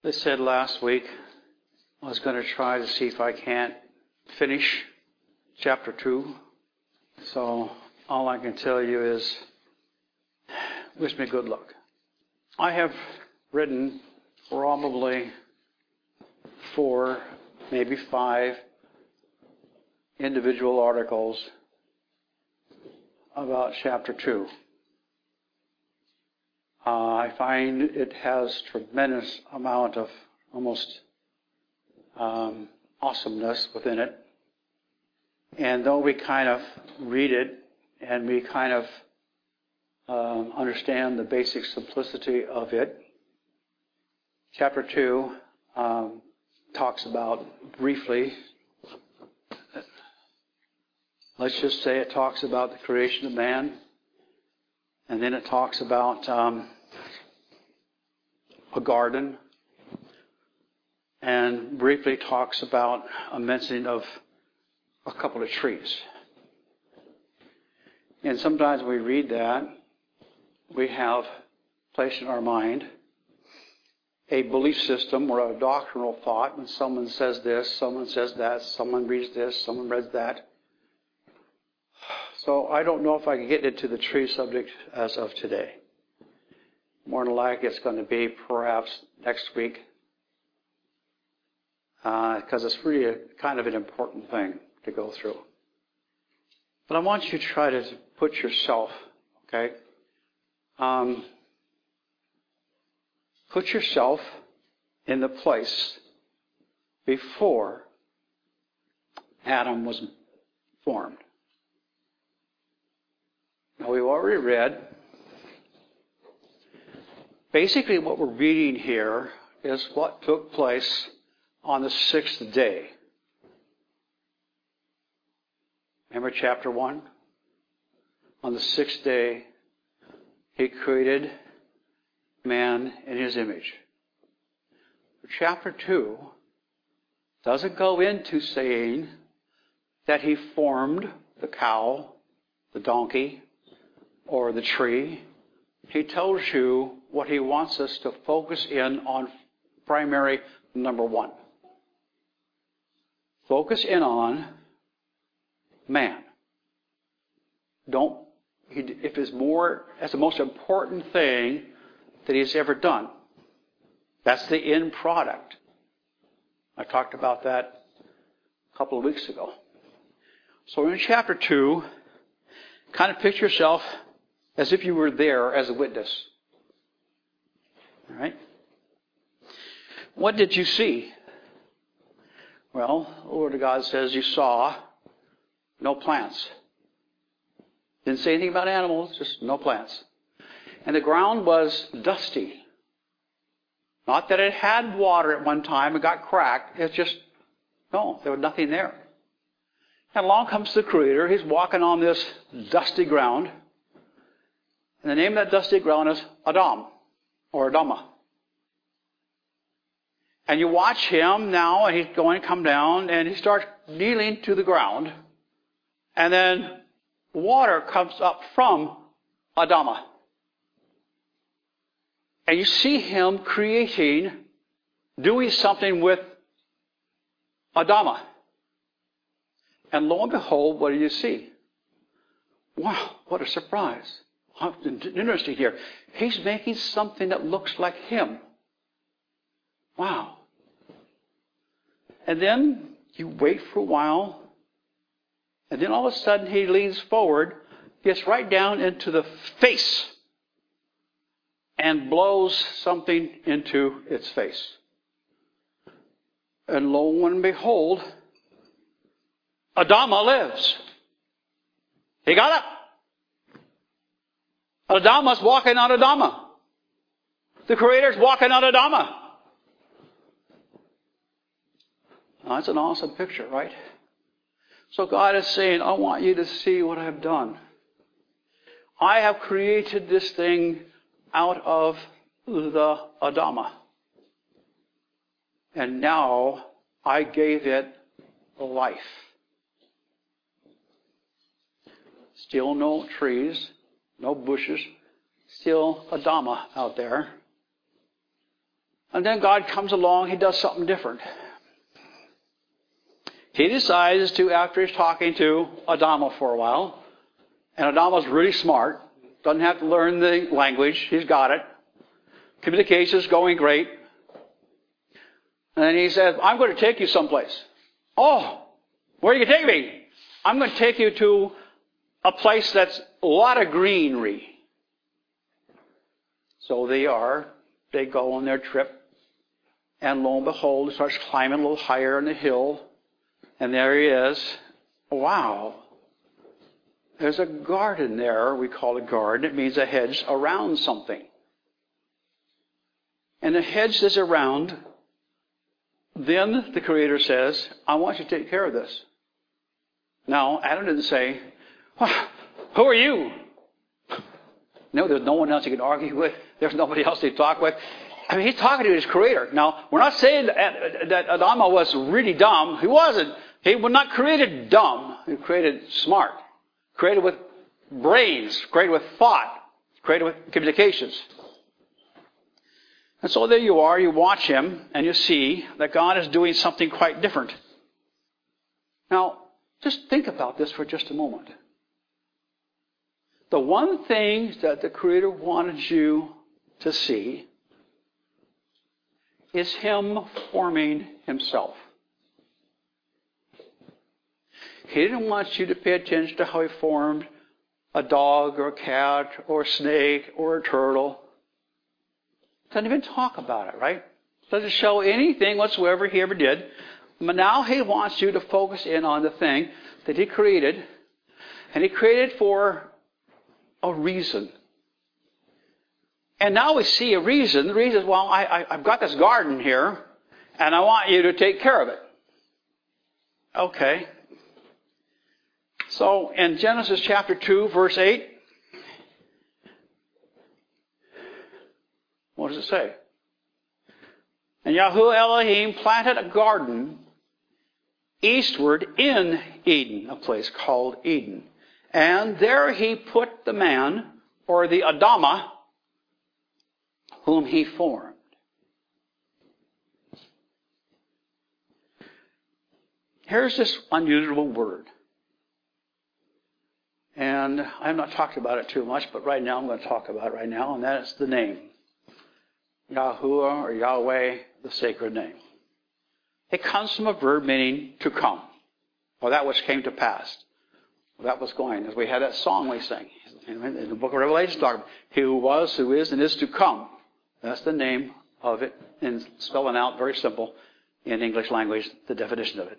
I said last week I was going to try to see if I can't finish chapter 2. So all I can tell you is wish me good luck. I have written probably 4, maybe 5 individual articles about chapter 2. I find it has tremendous amount of almost awesomeness within it. And though we kind of read it and we kind of understand the basic simplicity of it, chapter 2 talks about briefly, let's just say it talks about the creation of man. And then it talks about a garden, and briefly talks about a mention of a couple of trees. And sometimes we read that, we have placed in our mind a belief system or a doctrinal thought. When someone says this, someone says that, someone reads this, someone reads that. So I don't know if I can get into the tree subject as of today. More than likely it's going to be perhaps next week. Because it's really kind of an important thing to go through. But I want you to try to put yourself, okay? Put yourself in the place before Adam was formed. Now, we've already read. Basically, what we're reading here is what took place on the 6th day. Remember chapter 1? On the 6th day, He created man in His image. Chapter 2 doesn't go into saying that He formed the cow, the donkey, or the tree. He tells you what He wants us to focus in on primary number 1. Focus in on man. If it's more, that's the most important thing that He's ever done. That's the end product. I talked about that a couple of weeks ago. So in chapter 2, kind of picture yourself as if you were there as a witness. All right? What did you see? Well, the Word of God says you saw no plants. Didn't say anything about animals, just no plants. And the ground was dusty. Not that it had water at one time and got cracked. It's just, no, there was nothing there. And along comes the Creator. He's walking on this dusty ground. And the name of that dusty ground is Adam, or Adama. And you watch him now, and he's going to come down, and he starts kneeling to the ground. And then water comes up from Adama. And you see him doing something with Adama. And lo and behold, what do you see? Wow, what a surprise. Interesting here. He's making something that looks like him. Wow. And then you wait for a while. And then all of a sudden he leans forward, gets right down into the face, and blows something into its face. And lo and behold, Adama lives. He got up. Adama's walking on Adama. The Creator's walking on Adama. Now, that's an awesome picture, right? So God is saying, I want you to see what I've done. I have created this thing out of the Adama. And now I gave it life. Still no trees, no bushes, still Adama out there. And then God comes along, he does something different. He decides to, after he's talking to Adama for a while, and Adama's really smart, doesn't have to learn the language, he's got it. Communication's going great. And he says, I'm going to take you someplace. Oh, where are you going to take me? I'm going to take you to a place that's a lot of greenery. So they go on their trip. And lo and behold, he starts climbing a little higher on the hill. And there he is. Wow. There's a garden there. We call it a garden. It means a hedge around something. And the hedge is around. Then the Creator says, I want you to take care of this. Now, Adam didn't say, who are you? No, there's no one else he can argue with. There's nobody else to talk with. I mean, he's talking to his Creator. Now, we're not saying that Adama was really dumb. He wasn't. He was not created dumb. He was created smart. Created with brains. Created with thought. Created with communications. And so there you are. You watch him and you see that God is doing something quite different. Now, just think about this for just a moment. The one thing that the Creator wanted you to see is him forming himself. He didn't want you to pay attention to how he formed a dog or a cat or a snake or a turtle. Doesn't even talk about it, right? Doesn't show anything whatsoever he ever did. But now he wants you to focus in on the thing that he created. And he created for a reason. And now we see a reason. The reason is, well, I've got this garden here, and I want you to take care of it. Okay. So in Genesis chapter 2, verse 8, what does it say? And Yahuwah Elohim planted a garden eastward in Eden, a place called Eden. And there he put the man, or the Adama, whom he formed. Here's this unusual word. And I have not talked about it too much, but right now I'm going to talk about it right now, and that is the name. Yahuwah or Yahweh, the sacred name. It comes from a verb meaning to come, or that which came to pass. That was going, as we had that song we sang in the book of Revelation, talking about he who was, who is, and is to come. That's the name of it, and spelling out very simple in English language, the definition of it.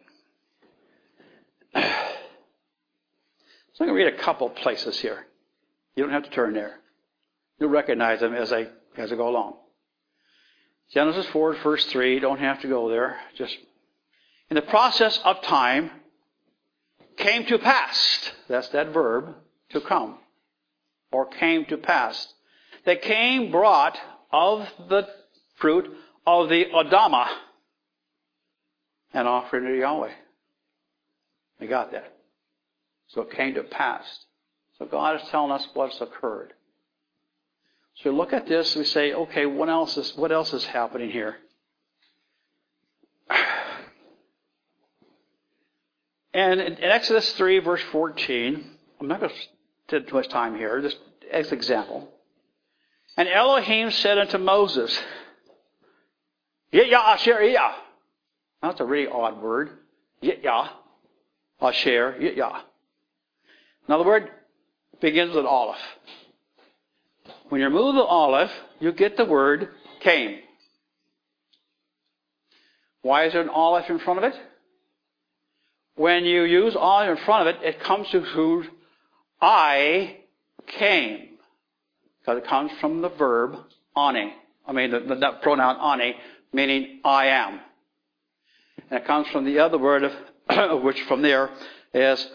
So I'm going to read a couple places here. You don't have to turn there. You'll recognize them as I go along. Genesis 4, verse 3, don't have to go there. Just in the process of time came to pass. That's that verb, to come. Or came to pass. They came brought of the fruit of the Adama and offering to Yahweh. We got that. So it came to pass. So God is telling us what's occurred. So we look at this and we say, okay, what else is happening here? And in Exodus 3, verse 14, I'm not going to take too much time here, just as an example. And Elohim said unto Moses, Yitya Asher Yitya. That's a really odd word. Yitya Asher Yitya. Now the word begins with aleph. When you remove the aleph, you get the word came. Why is there an aleph in front of it? When you use aleph in front of it, it comes to who I came. Because it comes from the verb ani. I mean, the pronoun ani, meaning I am. And it comes from the other word, which from there is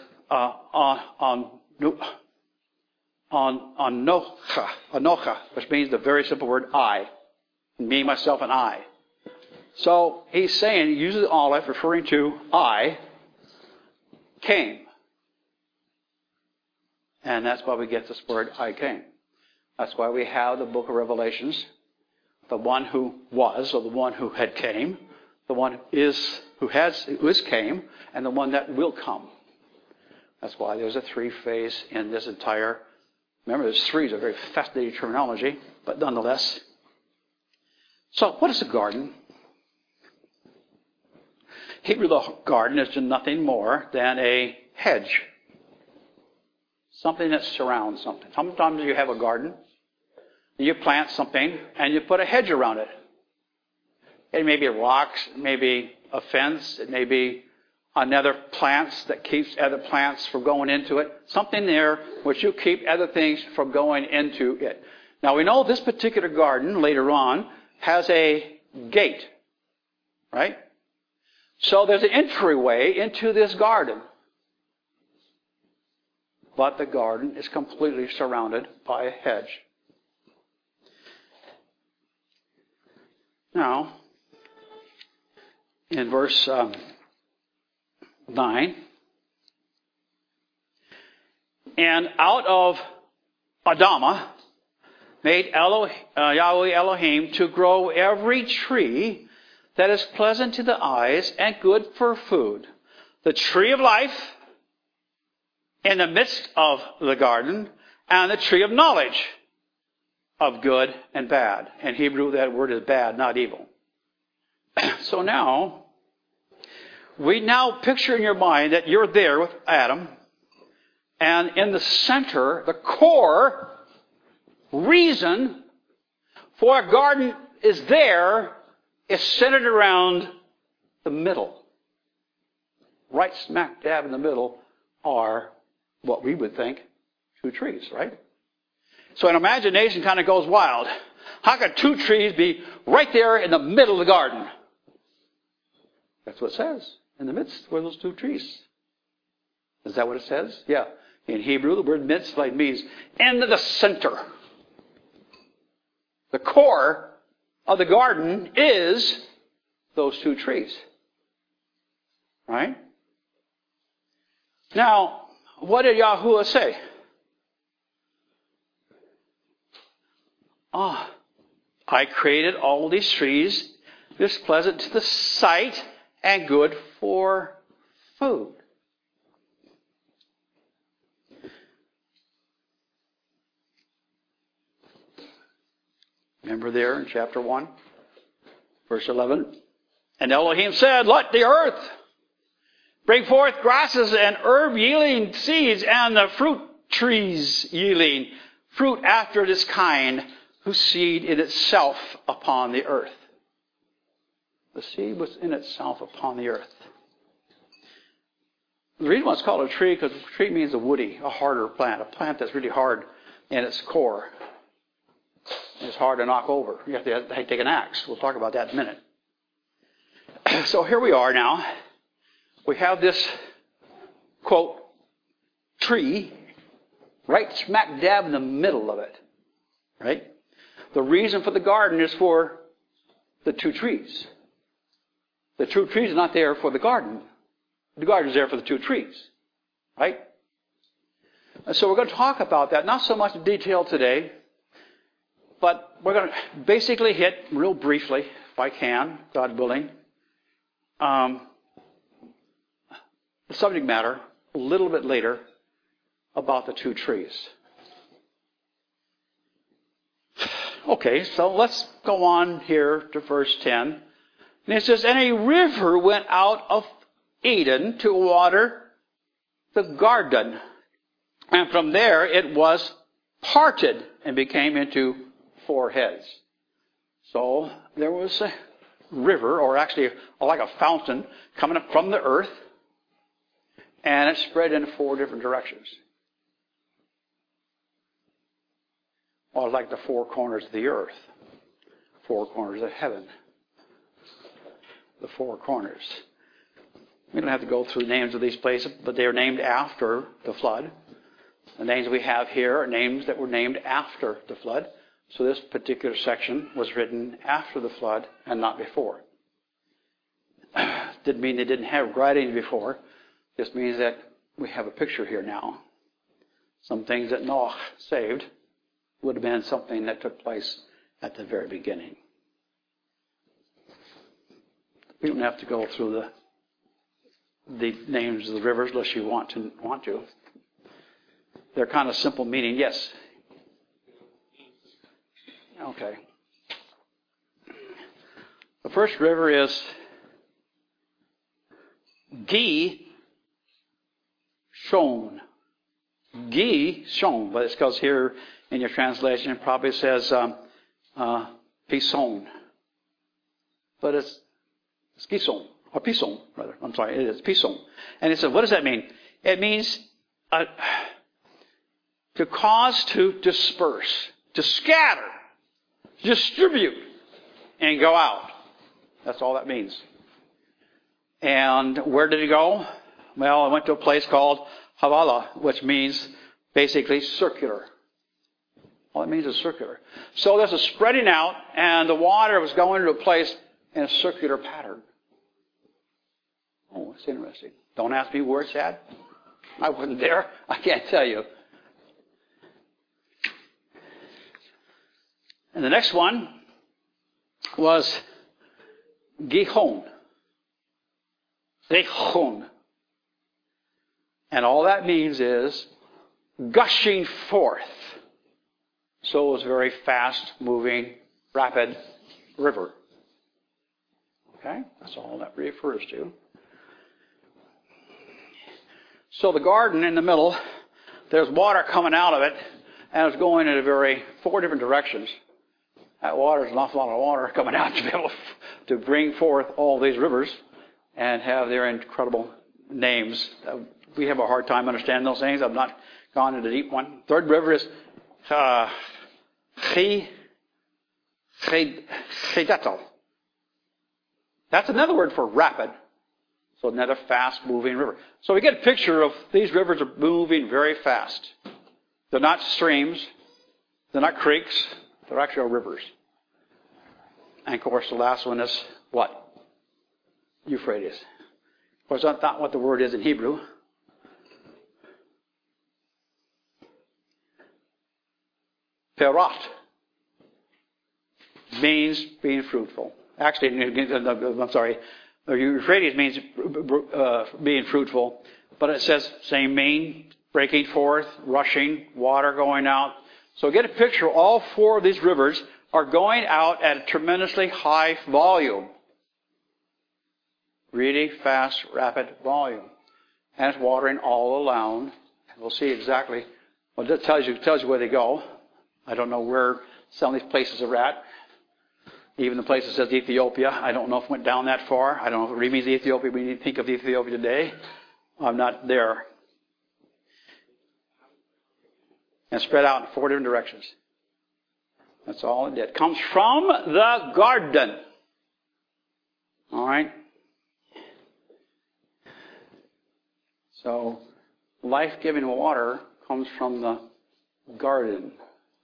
anocha, which means the very simple word I. Me, myself, and I. So he's saying, he uses aleph referring to I came. And that's why we get this word I came. That's why we have the book of Revelations the one who was, or the one who had came, the one who is came, and the one that will come. That's why there's a three-phase in this entire. Remember, there's three. It's a very fascinating terminology, but nonetheless. So, what is a garden? Hebrew, the garden is nothing more than a hedge. Something that surrounds something. Sometimes you have a garden, you plant something, and you put a hedge around it. It may be rocks, it may be a fence, it may be another plants that keeps other plants from going into it. Something there which you keep other things from going into it. Now we know this particular garden later on has a gate, right? So there's an entryway into this garden. But the garden is completely surrounded by a hedge. Now, in verse 9, and out of Adamah made Yahweh Elohim to grow every tree that is pleasant to the eyes and good for food. The tree of life in the midst of the garden, and the tree of knowledge of good and bad. In Hebrew, that word is bad, not evil. So now, we now picture in your mind that you're there with Adam, and in the center, the core reason for a garden is there is centered around the middle. Right smack dab in the middle are what we would think two trees, right? So an imagination kind of goes wild. How could two trees be right there in the middle of the garden? That's what it says. In the midst were those two trees. Is that what it says? Yeah. In Hebrew, the word midst means in the center. The core of the garden is those two trees. Right? Now, what did Yahuwah say? I created all these trees, this pleasant to the sight and good for food. Remember there in chapter 1, verse 11? And Elohim said, let the earth bring forth grasses and herb yielding seeds, and the fruit trees yielding fruit after this kind, whose seed in itself upon the earth. The seed was in itself upon the earth. The reason why it's called a tree, because a tree means a woody, a harder plant, a plant that's really hard in its core. It's hard to knock over. You have to take an axe. We'll talk about that in a minute. So here we are now. We have this, quote, tree right smack dab in the middle of it. Right? The reason for the garden is for the two trees. The two trees are not there for the garden. The garden is there for the two trees. Right? And so we're going to talk about that, not so much in detail today, but we're going to basically hit real briefly, if I can, God willing, the subject matter a little bit later about the two trees. Okay, so let's go on here to verse 10. And it says, and a river went out of Eden to water the garden. And from there it was parted and became into 4 heads. So there was a river, or actually like a fountain, coming up from the earth. And it spread in 4 different directions. Or like the 4 corners of the earth. 4 corners of heaven. The 4 corners. We don't have to go through the names of these places, but they are named after the flood. The names we have here are names that were named after the flood. So this particular section was written after the flood and not before. Didn't mean they didn't have writings before. Just means that we have a picture here now. Some things that Noah saved would have been something that took place at the very beginning. We don't have to go through the names of the rivers unless you want to. They're kind of simple meaning. Yes. Okay. The first river is Gihon. Gihon, but it's because here in your translation it probably says Pison. But it's Gihon, or Pison, rather. I'm sorry, it is Pison. And it says, what does that mean? It means to cause to disperse, to scatter, distribute, and go out. That's all that means. And where did it go? Well, it went to a place called Havilah, which means basically circular. All it means is circular. So there's a spreading out, and the water was going to a place in a circular pattern. Oh, it's interesting. Don't ask me where it's at. I wasn't there. I can't tell you. And the next one was Gihon. Gihon. And all that means is gushing forth. So it was a very fast-moving, rapid river. Okay? That's all that refers to. So the garden in the middle, there's water coming out of it, and it's going in 4 different directions. That water is an awful lot of water coming out to be able to bring forth all these rivers and have their incredible names. We have a hard time understanding those things. I've not gone into the deep one. Third river is Chedetel. That's another word for rapid. So another fast-moving river. So we get a picture of these rivers are moving very fast. They're not streams. They're not creeks. They're actually rivers. And of course, the last one is what? Euphrates. Of course, that's not what the word is in Hebrew. Perat means being fruitful. Actually, I'm sorry. Euphrates means being fruitful, but it says same mean, breaking forth, rushing, water going out. So get a picture. All 4 of these rivers are going out at a tremendously high volume. Really fast, rapid volume. And it's watering all around. And we'll see exactly. Well, it tells you where they go. I don't know where some of these places are at. Even the place that says Ethiopia, I don't know if it went down that far. I don't know if it means Ethiopia. We need to think of Ethiopia today. I'm not there. And spread out in 4 different directions. That's all it did. Comes from the garden. All right? So, life-giving water comes from the garden.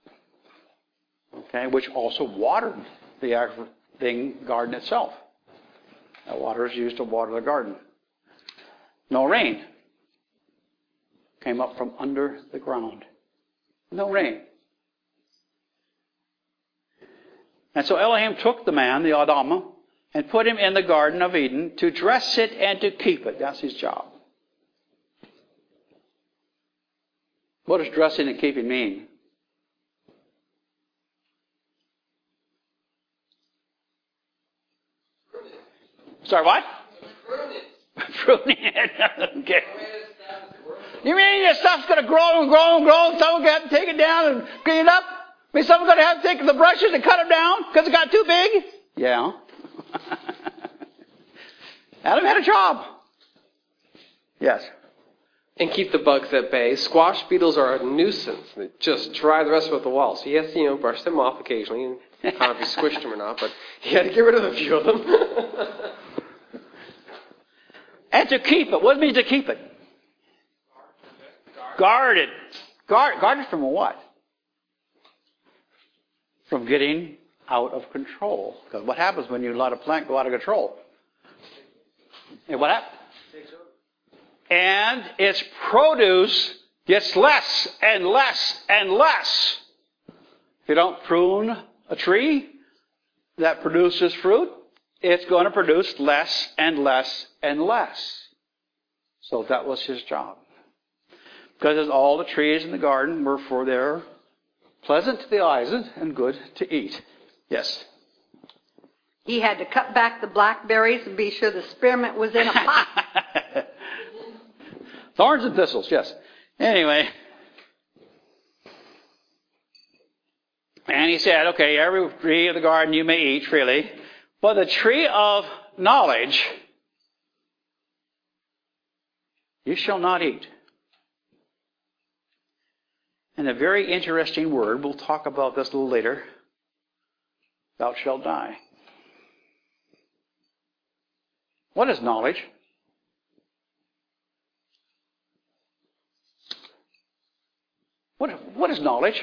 Okay? Which also watered the garden itself. That water is used to water the garden. No rain. Came up from under the ground. No rain. And so Elohim took the man, the Adam, and put him in the Garden of Eden to dress it and to keep it. That's his job. What does dressing and keeping mean? Sorry, what? Pruning it. Okay. You mean your stuff's going to grow and grow and grow, and someone's going to have to take it down and clean it up? I mean, someone's going to have to take the brushes and cut them down because it got too big? Yeah. Adam had a job. Yes. And keep the bugs at bay. Squash beetles are a nuisance. They just dry the rest of the wall. So he has to, brush them off occasionally. And I don't know if he squished them or not, but he had to get rid of a few of them. And to keep it. What does it mean to keep it? Guarded. Guarded from what? From getting out of control. Because what happens when you let a plant go out of control? And what happens? And its produce gets less and less and less. If you don't prune a tree that produces fruit, it's going to produce less and less and less. So that was his job. Because all the trees in the garden were for their pleasant to the eyes and good to eat. Yes. He had to cut back the blackberries and be sure the spearmint was in a pot. Thorns and thistles, yes. Anyway. And he said, okay, every tree of the garden you may eat freely, but the tree of knowledge you shall not eat. And a very interesting word, we'll talk about this a little later, thou shalt die. What is knowledge? What is knowledge?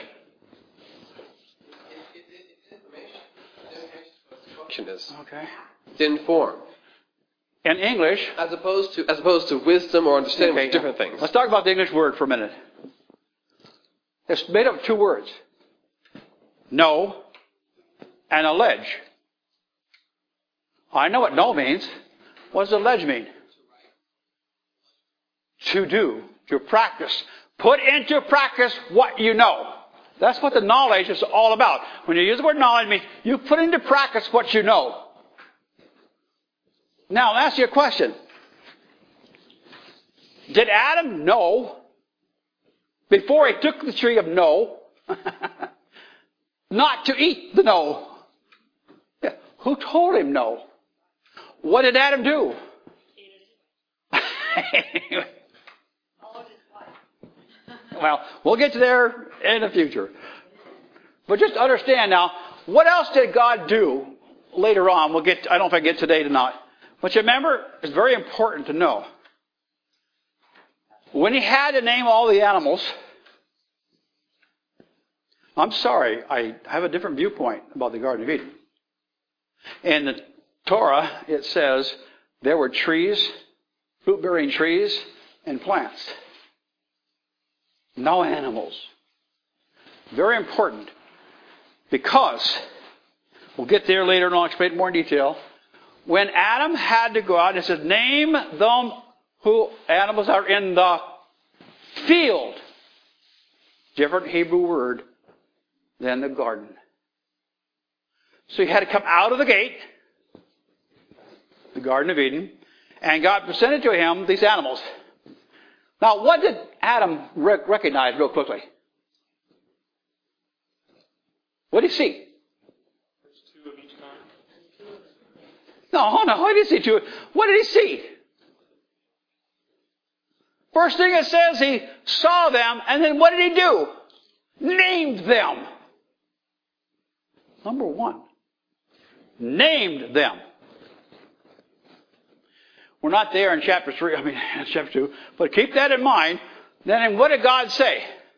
Function is Okay. to inform. In English, As opposed to wisdom or understanding, okay, with different things. Let's talk about the English word for a minute. It's made up of two words. Know and allege. I know what know means. What does allege mean? To do, to practice. Put into practice what you know. That's what the knowledge is all about. When you use the word knowledge, it means you put into practice what you know. Now, I'll ask you a question. Did Adam know, before he took the tree of know, not to eat the know? Yeah. Who told him no? What did Adam do? Well, we'll get to there in the future. But just understand now, what else did God do later on? I don't know if I get today or not. But you remember, it's very important to know. When he had to name all the animals, I'm sorry, I have a different viewpoint about the Garden of Eden. In the Torah, it says there were trees, fruit-bearing trees, and plants. No animals. Very important. Because, we'll get there later and I'll explain it more in detail. When Adam had to go out, it says, name them who animals are in the field. Different Hebrew word than the garden. So he had to come out of the gate, the Garden of Eden, and God presented to him these animals. Now, what did Adam recognize real quickly? What did he see? There's 2 of each kind. No, what did he see? Two? What did he see? First thing it says, he saw them, and then what did he do? Named them. Number 1. Named them. We're not there in chapter 3, in chapter 2, but keep that in mind. Then what did God say?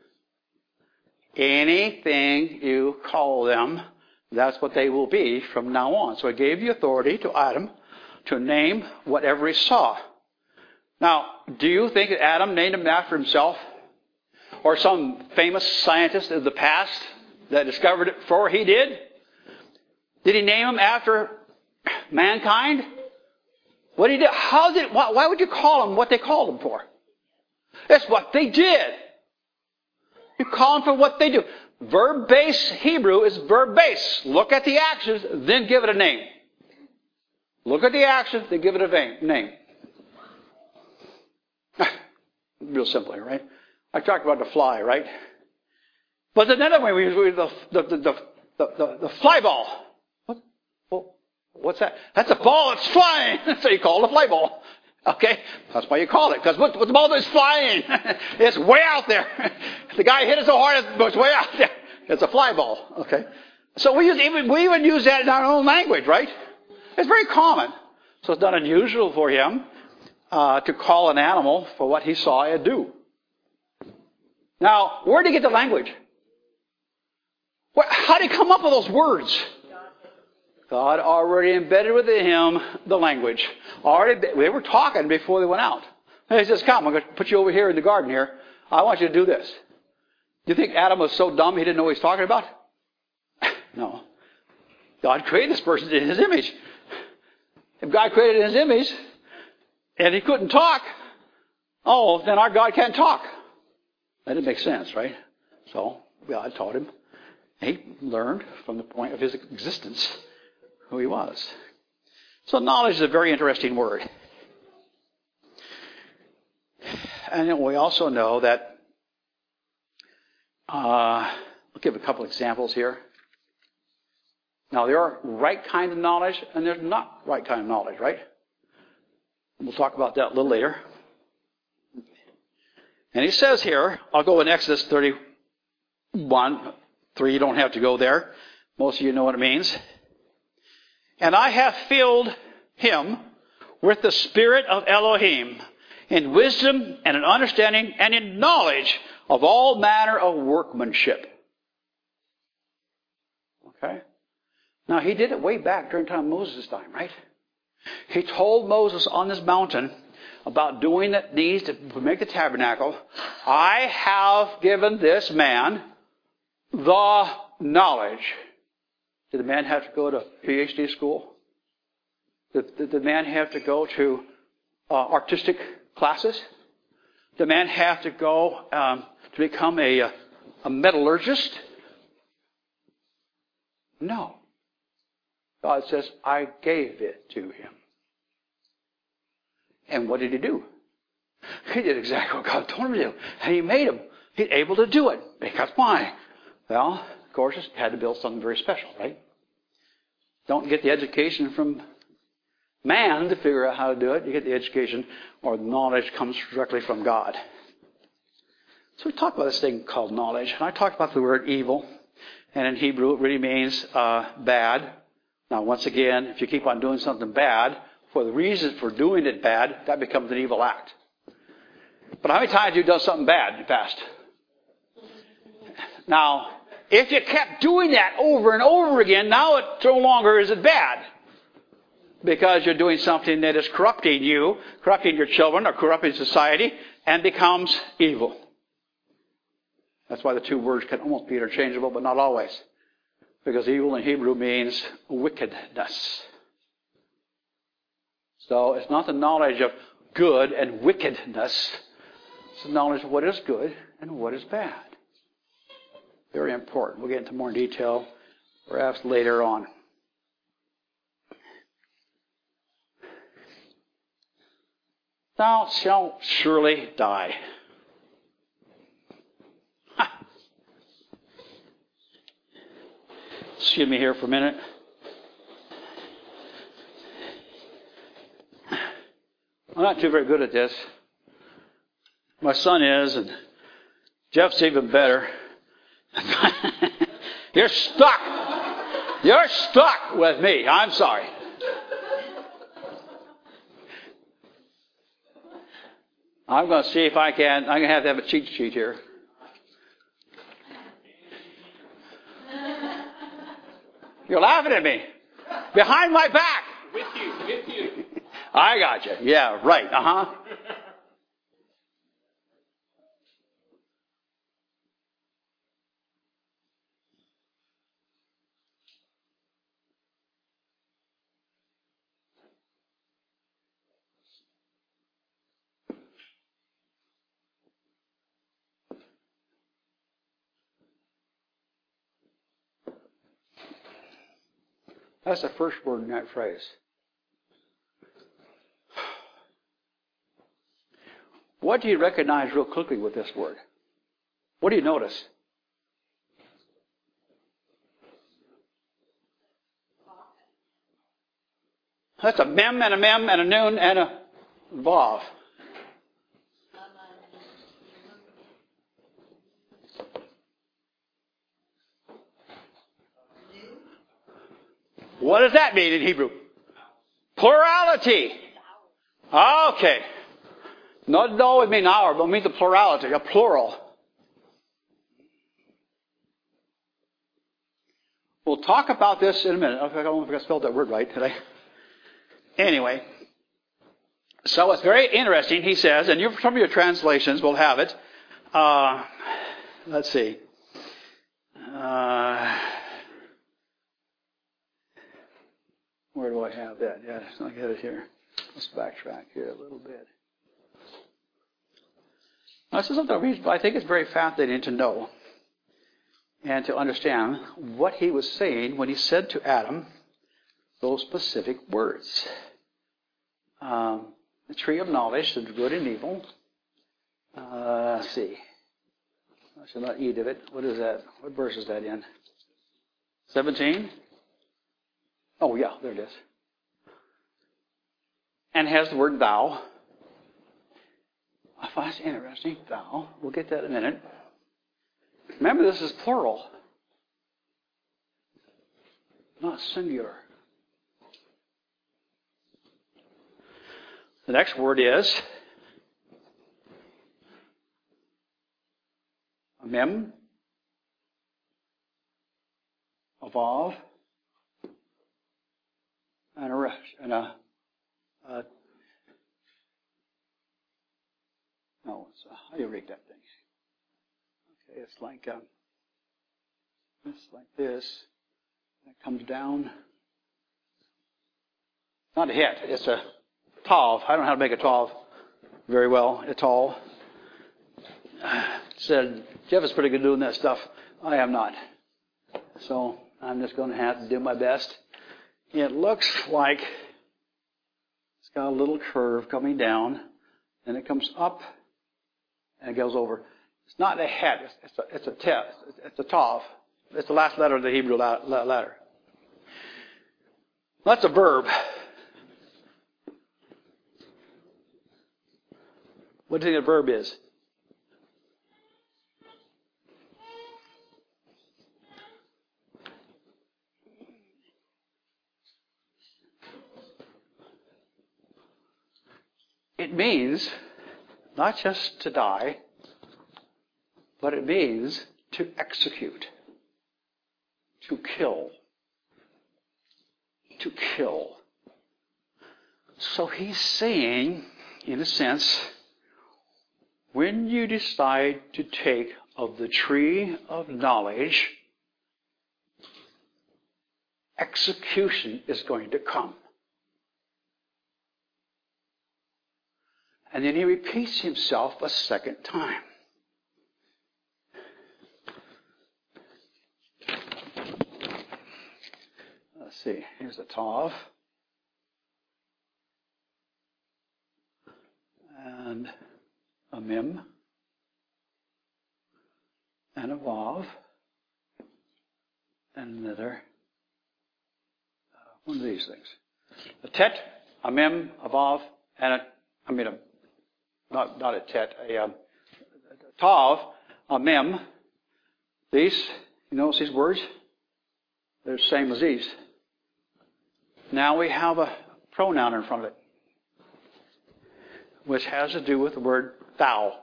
Anything you call them, that's what they will be from now on. So he gave the authority to Adam to name whatever he saw. Now, do you think that Adam named them after himself? Or some famous scientist of the past that discovered it before he did? Did he name them after mankind? What did he do? Why would you call them what they called them for? That's what they did. You call them for what they do. Verb-based Hebrew is verb-based. Look at the actions, then give it a name. Look at the actions, then give it a name. Real simply, right? I talked about the fly, right? But another way we use the fly ball. What's that? That's a ball that's flying. So you call it a fly ball. Okay? That's why you call it. Because what's the ball that's flying? It's way out there. The guy hit it so hard, it's way out there. It's a fly ball. Okay? So we even use that in our own language, right? It's very common. So it's not unusual for him to call an animal for what he saw it do. Now, where did he get the language? How did he come up with those words? God already embedded within him the language. They were talking before they went out. And he says, come, I'm going to put you over here in the garden here. I want you to do this. Do you think Adam was so dumb he didn't know what he was talking about? No. God created this person in his image. If God created in his image and he couldn't talk, then our God can't talk. That didn't make sense, right? So God taught him. He learned from the point of his existence who he was. So knowledge is a very interesting word. And we also know that, I'll give a couple examples here. Now, there are right kind of knowledge and there's not right kind of knowledge, right? We'll talk about that a little later. And he says here, I'll go in Exodus 31, 3, you don't have to go there. Most of you know what it means. And I have filled him with the spirit of Elohim, in wisdom and in understanding and in knowledge of all manner of workmanship. Okay? Now, he did it way back during the time of Moses' time, right? He told Moses on this mountain about doing the needs to make the tabernacle. I have given this man the knowledge. Did the man have to go to PhD school? Did the man have to go to artistic classes? Did the man have to go to become a metallurgist? No. God says, I gave it to him. And what did he do? He did exactly what God told him to do. And he made him. He's able to do it. Because why? Well, of course, he had to build something very special, right? Don't get the education from man to figure out how to do it. You get the education or the knowledge comes directly from God. So we talk about this thing called knowledge. And I talked about the word evil. And in Hebrew, it really means bad. Now, once again, if you keep on doing something bad, for the reason for doing it bad, that becomes an evil act. But how many times have you done something bad in the past? Now, if you kept doing that over and over again, now it no longer is it bad. Because you're doing something that is corrupting you, corrupting your children, or corrupting society, and becomes evil. That's why the two words can almost be interchangeable, but not always. Because evil in Hebrew means wickedness. So it's not the knowledge of good and wickedness. It's the knowledge of what is good and what is bad. Very important. We'll get into more detail perhaps later on. Thou shalt surely die. Excuse me here for a minute. I'm not too very good at this. My son is, and Jeff's even better. You're stuck. You're stuck with me. I'm sorry. I'm going to see if I can. I'm going to have a cheat sheet here. You're laughing at me. Behind my back. With you. I got you. Yeah, right. Uh-huh. That's the first word in that phrase. What do you recognize real quickly with this word? What do you notice? That's a mem and a mem and a noon and a vav. What does that mean in Hebrew? Plurality. Okay. Not always mean our, but mean the plurality, a plural. We'll talk about this in a minute. I don't know if I spelled that word right today. Anyway. So it's very interesting, he says, and some of your translations will have it. Let's see. Where do do I have that? Yeah, I get it here. Let's backtrack here a little bit. Now, this is something I think it's very fascinating to know and to understand what he was saying when he said to Adam those specific words. The tree of knowledge of good and evil. Let's see. I shall not eat of it. What is that? What verse is that in? 17? Oh, yeah, there it is. And has the word thou. I find it interesting. Thou. We'll get that in a minute. Remember, this is plural, not singular. The next word is a mem, a vav, and a resh, and no, it's how do you read that thing? Okay, it's like this. It comes down. It's not a hit. It's a tav. I don't know how to make a tav very well. It's all. Said Jeff is pretty good doing that stuff. I am not. So I'm just going to have to do my best. It looks like it's got a little curve coming down, and it comes up, and it goes over. It's not a het. It's a tet. It's a tav. It's the last letter of the Hebrew letter. That's a verb. What do you think a verb is? It means not just to die, but it means to execute, to kill, to kill. So he's saying, in a sense, when you decide to take of the tree of knowledge, execution is going to come. And then he repeats himself a second time. Let's see. Here's a tav. And a mem. And a vav. And another. One of these things. A tet, a mem, a vav, and not a tet, a tav, a mem. These, you notice these words? They're the same as these. Now we have a pronoun in front of it, which has to do with the word thou.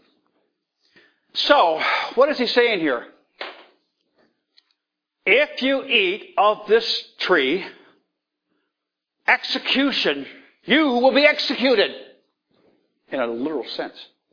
So, what is he saying here? If you eat of this tree, execution, you will be executed. In a literal sense.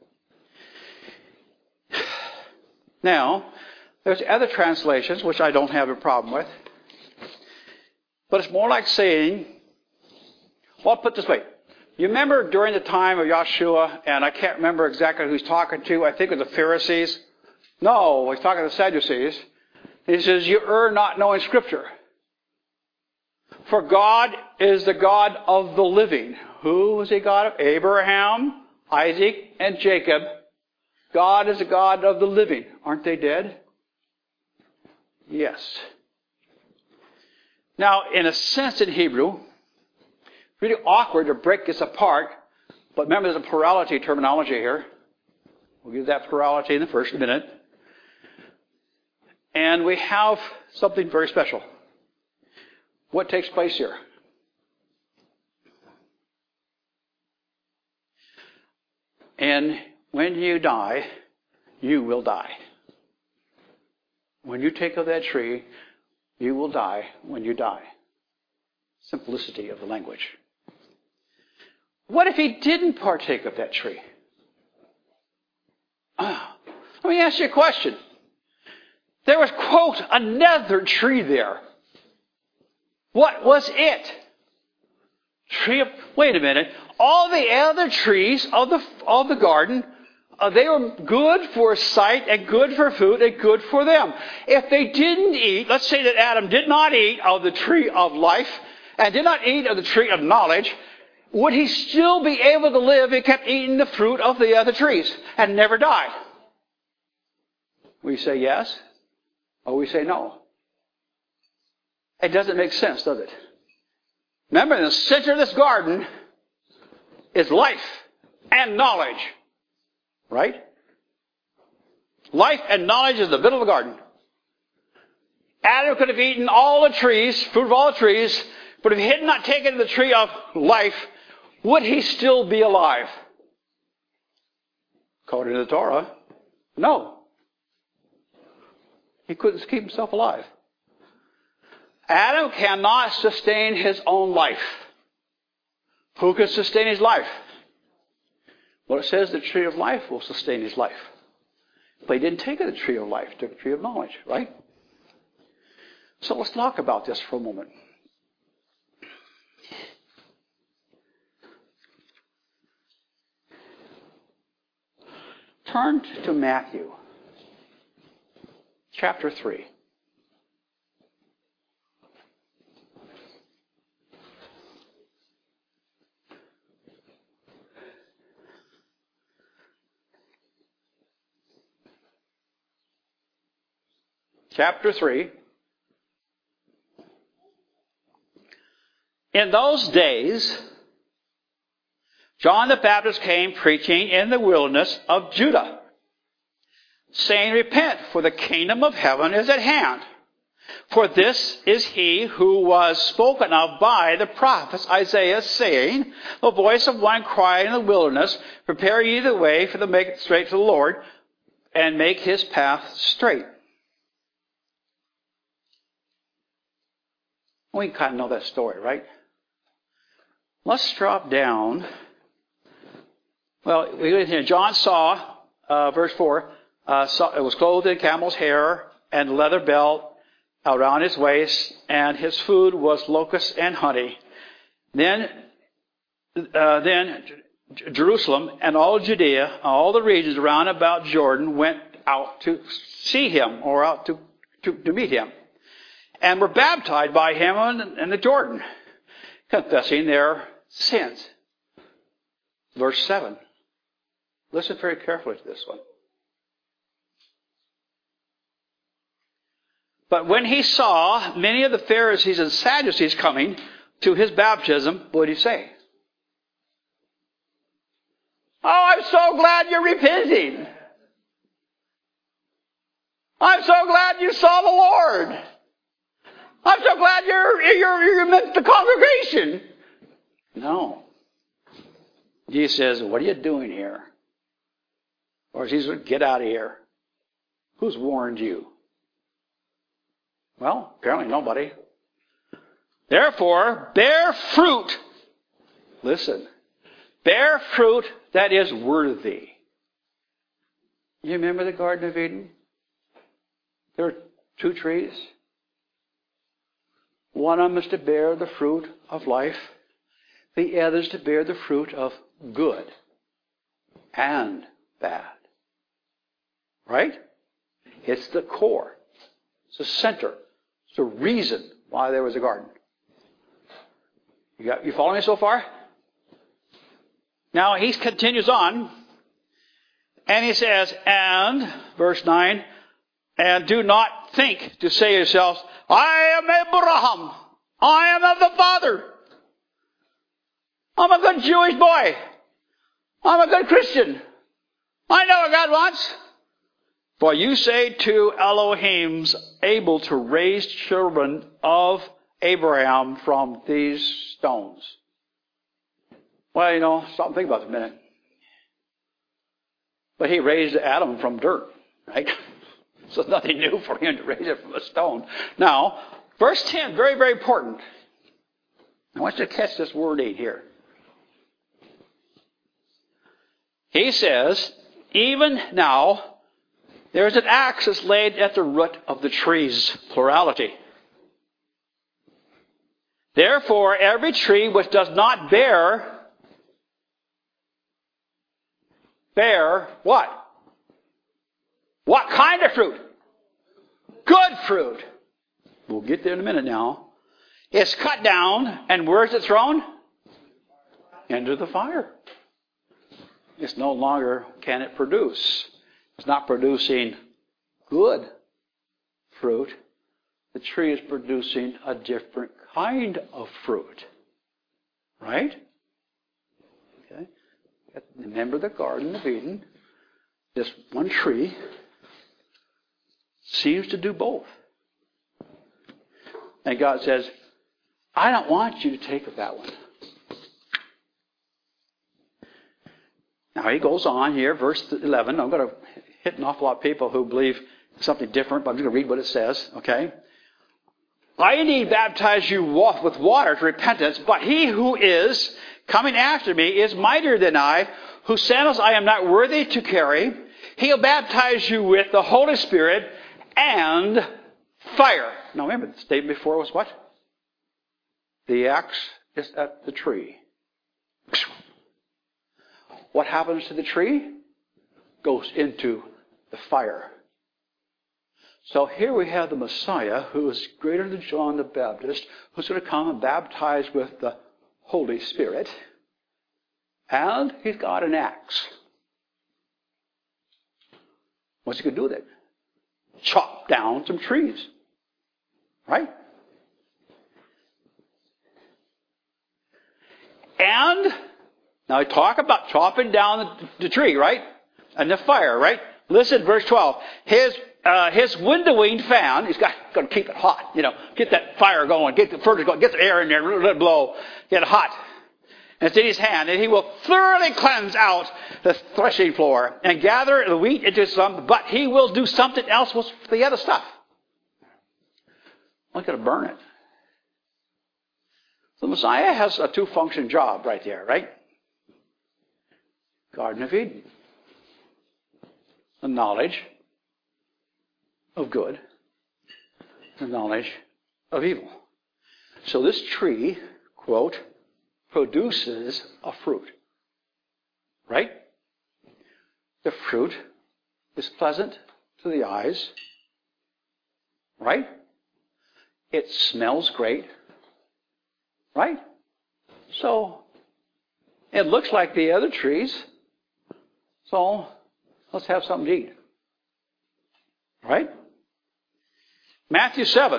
Now, there's other translations, which I don't have a problem with. But it's more like saying, well, I'll put it this way. You remember during the time of Yeshua, and I can't remember exactly who he's talking to, I think it was the Pharisees. No, he's talking to the Sadducees. He says, you err not knowing Scripture. For God is the God of the living. Who was he God of? Abraham, Isaac, and Jacob. God is the God of the living. Aren't they dead? Yes. Now, in a sense in Hebrew, it's really awkward to break this apart, but remember there's a plurality terminology here. We'll give that plurality in the first minute. And we have something very special. What takes place here? And when you die, you will die. When you take of that tree, you will die when you die. Simplicity of the language. What if he didn't partake of that tree? Let me ask you a question. There was, quote, another tree there. What was it? Wait a minute. All the other trees of the garden, they were good for sight and good for food and good for them. If they didn't eat, let's say that Adam did not eat of the tree of life and did not eat of the tree of knowledge, would he still be able to live if he kept eating the fruit of the other trees and never died? We say yes, or we say no. It doesn't make sense, does it? Remember, in the center of this garden is life and knowledge. Right? Life and knowledge is the middle of the garden. Adam could have eaten all the trees, fruit of all the trees, but if he had not taken the tree of life, would he still be alive? According to the Torah, no. He couldn't keep himself alive. Adam cannot sustain his own life. Who can sustain his life? Well, it says the tree of life will sustain his life. But he didn't take the tree of life, he took the tree of knowledge, right? So let's talk about this for a moment. Turn to Matthew, chapter 3. Chapter 3. In those days, John the Baptist came preaching in the wilderness of Judah, saying, "Repent, for the kingdom of heaven is at hand. For this is he who was spoken of by the prophet Isaiah, saying, the voice of one crying in the wilderness, prepare ye the way for the make it straight for the Lord, and make his path straight." We kind of know that story, right? Let's drop down. Well, John saw, verse 4, it was clothed in camel's hair and leather belt around his waist, and his food was locusts and honey. Then Jerusalem and all Judea, all the regions around about Jordan went out to see him, or out to meet him, and were baptized by him in the Jordan, confessing their sins. Verse 7. Listen very carefully to this one. But when he saw many of the Pharisees and Sadducees coming to his baptism, what did he say? "Oh, I'm so glad you're repenting. I'm so glad you saw the Lord. I'm so glad you're with the congregation." No. Jesus says, "What are you doing here?" Or Jesus, "Get out of here. Who's warned you?" Well, apparently nobody. "Therefore, bear fruit." Listen. "Bear fruit that is worthy." You remember the Garden of Eden? There were two trees. One of them is to bear the fruit of life. The other is to bear the fruit of good and bad. Right? It's the core. It's the center. It's the reason why there was a garden. You following me so far? Now he continues on, and he says, and, verse 9, "And do not think to say to yourselves, I am Abraham. I am of the father. I'm a good Jewish boy. I'm a good Christian. I know what God wants. For you say to Elohim's able to raise children of Abraham from these stones." Well, stop and think about it a minute. But he raised Adam from dirt, right? So it's nothing new for him to raise it from a stone. Now, verse 10, very, very important. I want you to catch this wording here. He says, "Even now, there is an axe that's laid at the root of the trees," plurality. Therefore, every tree which does not bear what? What kind of fruit? Good fruit. We'll get there in a minute now. It's cut down, and where is it thrown? Into the fire. It's no longer can it produce. It's not producing good fruit. The tree is producing a different kind of fruit. Right? Okay. Remember the Garden of Eden. This one tree seems to do both. And God says, I don't want you to take of that one. Now he goes on here, verse 11. I'm going to hit an awful lot of people who believe something different, but I'm just going to read what it says, okay? I indeed baptize you with water to repentance, but he who is coming after me is mightier than I, whose sandals I am not worthy to carry. He'll baptize you with the Holy Spirit and fire. Now remember, the statement before was what? The axe is at the tree. What happens to the tree? Goes into the fire. So here we have the Messiah, who is greater than John the Baptist, who's going to come and baptize with the Holy Spirit. And he's got an axe. What's he going to do with it? Chop down some trees. Right? And now I talk about chopping down the tree, right? And the fire, right? Listen, verse 12. His windowing fan, he's got to keep it hot, get that fire going, get the furnace going, get the air in there, let it blow, get it hot. And it's in his hand, and he will thoroughly cleanse out the threshing floor and gather the wheat into some, but he will do something else with the other stuff. He's going to burn it. The Messiah has a two-function job right there, right? Garden of Eden. The knowledge of good. The knowledge of evil. So this tree, quote, produces a fruit. Right? The fruit is pleasant to the eyes. Right? It smells great. Right? So, it looks like the other trees. So, let's have something to eat. Right? Matthew 7.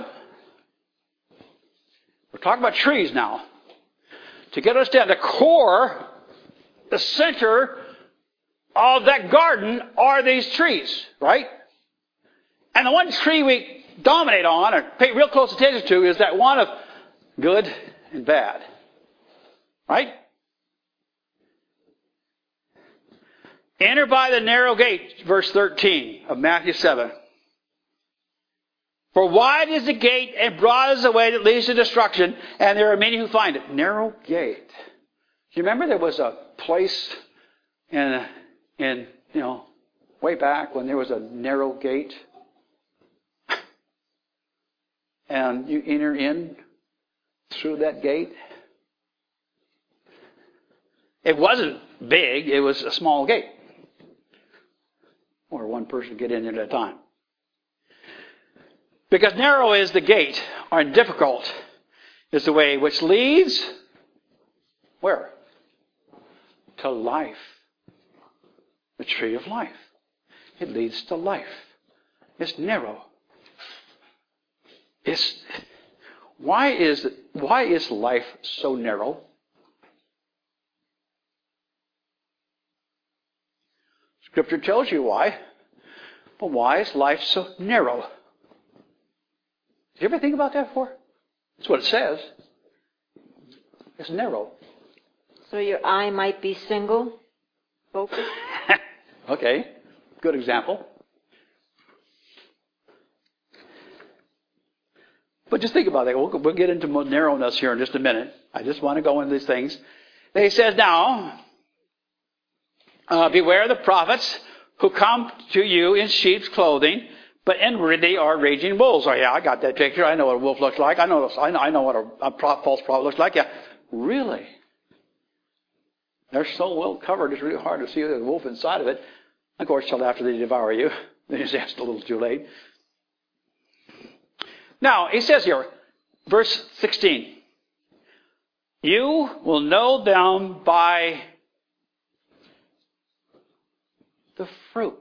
We're talking about trees now. To get us down, the core, the center of that garden are these trees. Right? And the one tree we dominate on or pay real close attention to is that one of good and bad. Right? Enter by the narrow gate, verse 13 of Matthew 7. For wide is the gate and broad is the way that leads to destruction, and there are many who find it. Narrow gate. Do you remember there was a place in way back when there was a narrow gate? And you enter in through that gate. It wasn't big, it was a small gate. Or one person could get in there at a time. Because narrow is the gate, or difficult is the way which leads, where? To life. The tree of life. It leads to life. It's narrow. Why is life so narrow? Scripture tells you why. But why is life so narrow? Did you ever think about that before? That's what it says. It's narrow. So your eye might be single focused? Okay. Good example. But just think about that. We'll get into more narrowness here in just a minute. I just want to go into these things. He says, now, beware the prophets who come to you in sheep's clothing, But inwardly they are raging wolves. Oh yeah, I got that picture. I know what a wolf looks like. I know what a false prophet looks like. Yeah, really? They're so well covered, it's really hard to see the wolf inside of it. Of course, till after they devour you. Then it's just a little too late. Now, he says here, verse 16. You will know them by the fruit.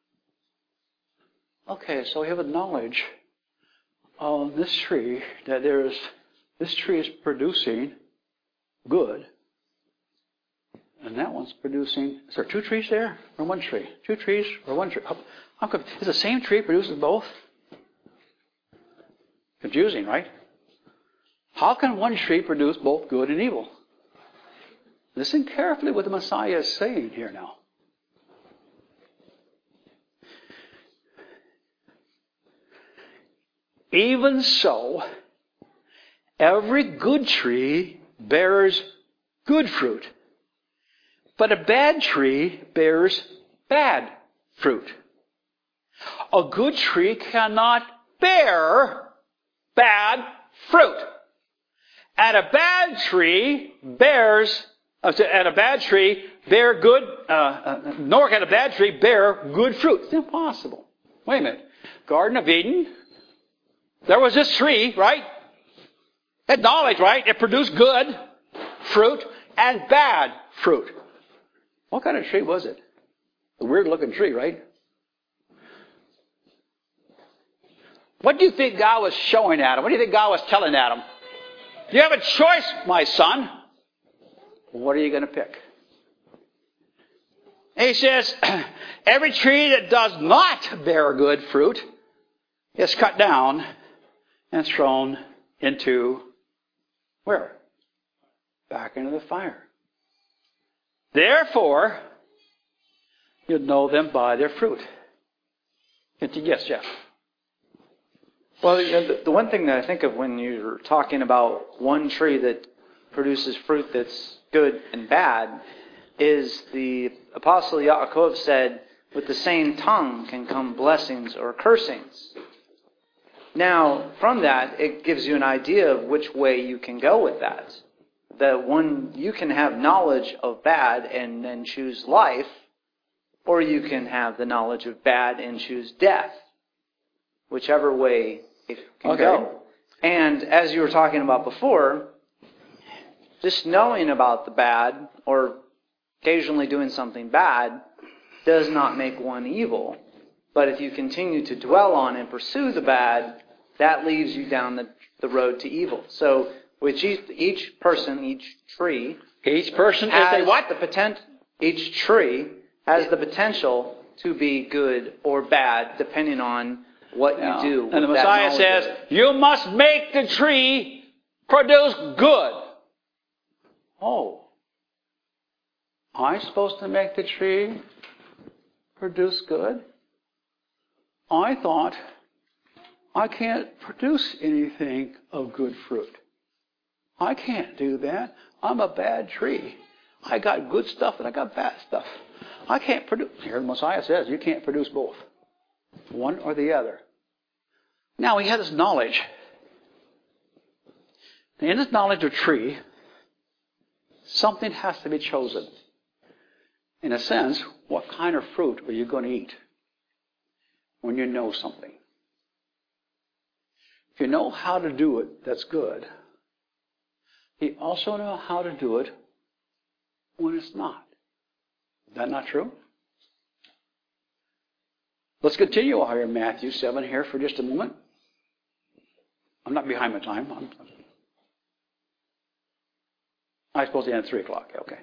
Okay, so we have a knowledge of this tree, that this tree is producing good. And that one's producing, is there two trees there? Or one tree? Two trees or one tree? Is the same tree producing both? Confusing, right? How can one tree produce both good and evil? Listen carefully what the Messiah is saying here now. Even so, every good tree bears good fruit, but a bad tree bears bad fruit. A good tree cannot bear bad fruit. And a bad tree bear good, nor can a bad tree bear good fruit. It's impossible. Wait a minute. Garden of Eden, there was this tree, right? Had knowledge, right? It produced good fruit and bad fruit. What kind of tree was it? A weird looking tree, right? What do you think God was showing Adam? What do you think God was telling Adam? You have a choice, my son. What are you going to pick? And he says, every tree that does not bear good fruit is cut down and thrown into where? Back into the fire. Therefore, you'll know them by their fruit. Yes, Jeff. Well, the one thing that I think of when you're talking about one tree that produces fruit that's good and bad is the Apostle Yaakov said, with the same tongue can come blessings or cursings. Now, from that, it gives you an idea of which way you can go with that. That one, you can have knowledge of bad and then choose life, or you can have the knowledge of bad and choose death. Whichever way it can go. And as you were talking about before, just knowing about the bad or occasionally doing something bad does not make one evil. But if you continue to dwell on and pursue the bad, that leads you down the road to evil. So with each person, each tree, each person has is a what? Each tree has the potential to be good or bad, depending on what you do. And the Messiah says, you must make the tree produce good. Oh. I'm supposed to make the tree produce good? I thought I can't produce anything of good fruit. I can't do that. I'm a bad tree. I got good stuff and I got bad stuff. I can't produce. Here the Messiah says you can't produce both. One or the other. Now he had this knowledge. In this knowledge of tree, something has to be chosen. In a sense, what kind of fruit are you going to eat when you know something? If you know how to do it, that's good. You also know how to do it when it's not. Is that not true? Let's continue while you're in Matthew 7 here for just a moment. I'm not behind my time. I'm supposed to end at 3 o'clock. Okay.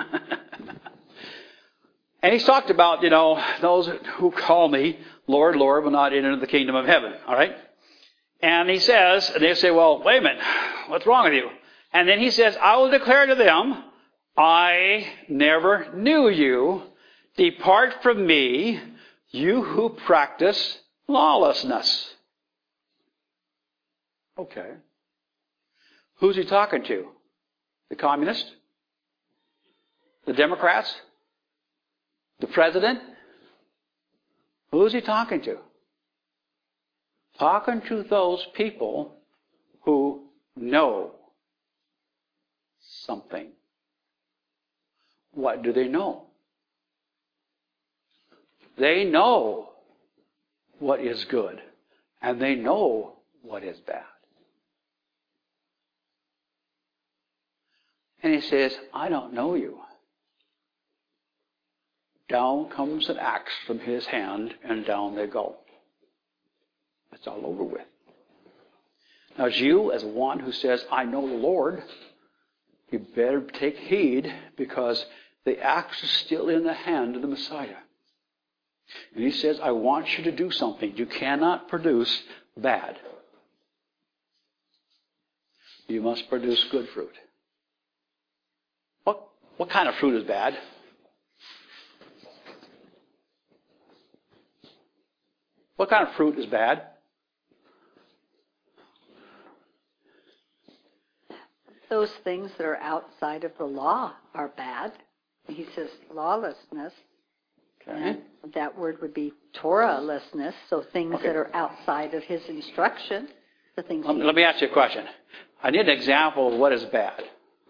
And he's talked about, those who call me Lord, Lord will not enter the kingdom of heaven. All right? And he says, and they say, well, wait a minute. What's wrong with you? And then he says, I will declare to them, I never knew you. Depart from me, you who practice lawlessness. Okay. Who's he talking to? The communists? The Democrats? The president? Who is he talking to? Talking to those people who know something. What do they know? They know what is good, and they know what is bad. And he says, I don't know you. Down comes an axe from his hand, and down they go. It's all over with. Now, as you, as one who says, I know the Lord, you better take heed, because the axe is still in the hand of the Messiah. And he says, I want you to do something. You cannot produce bad. You must produce good fruit. What kind of fruit is bad? What kind of fruit is bad? Those things that are outside of the law are bad. He says lawlessness. Okay. And that word would be Torahlessness, so things Okay. that are outside of his instruction. The things Let me ask you a question. I need an example of what is bad.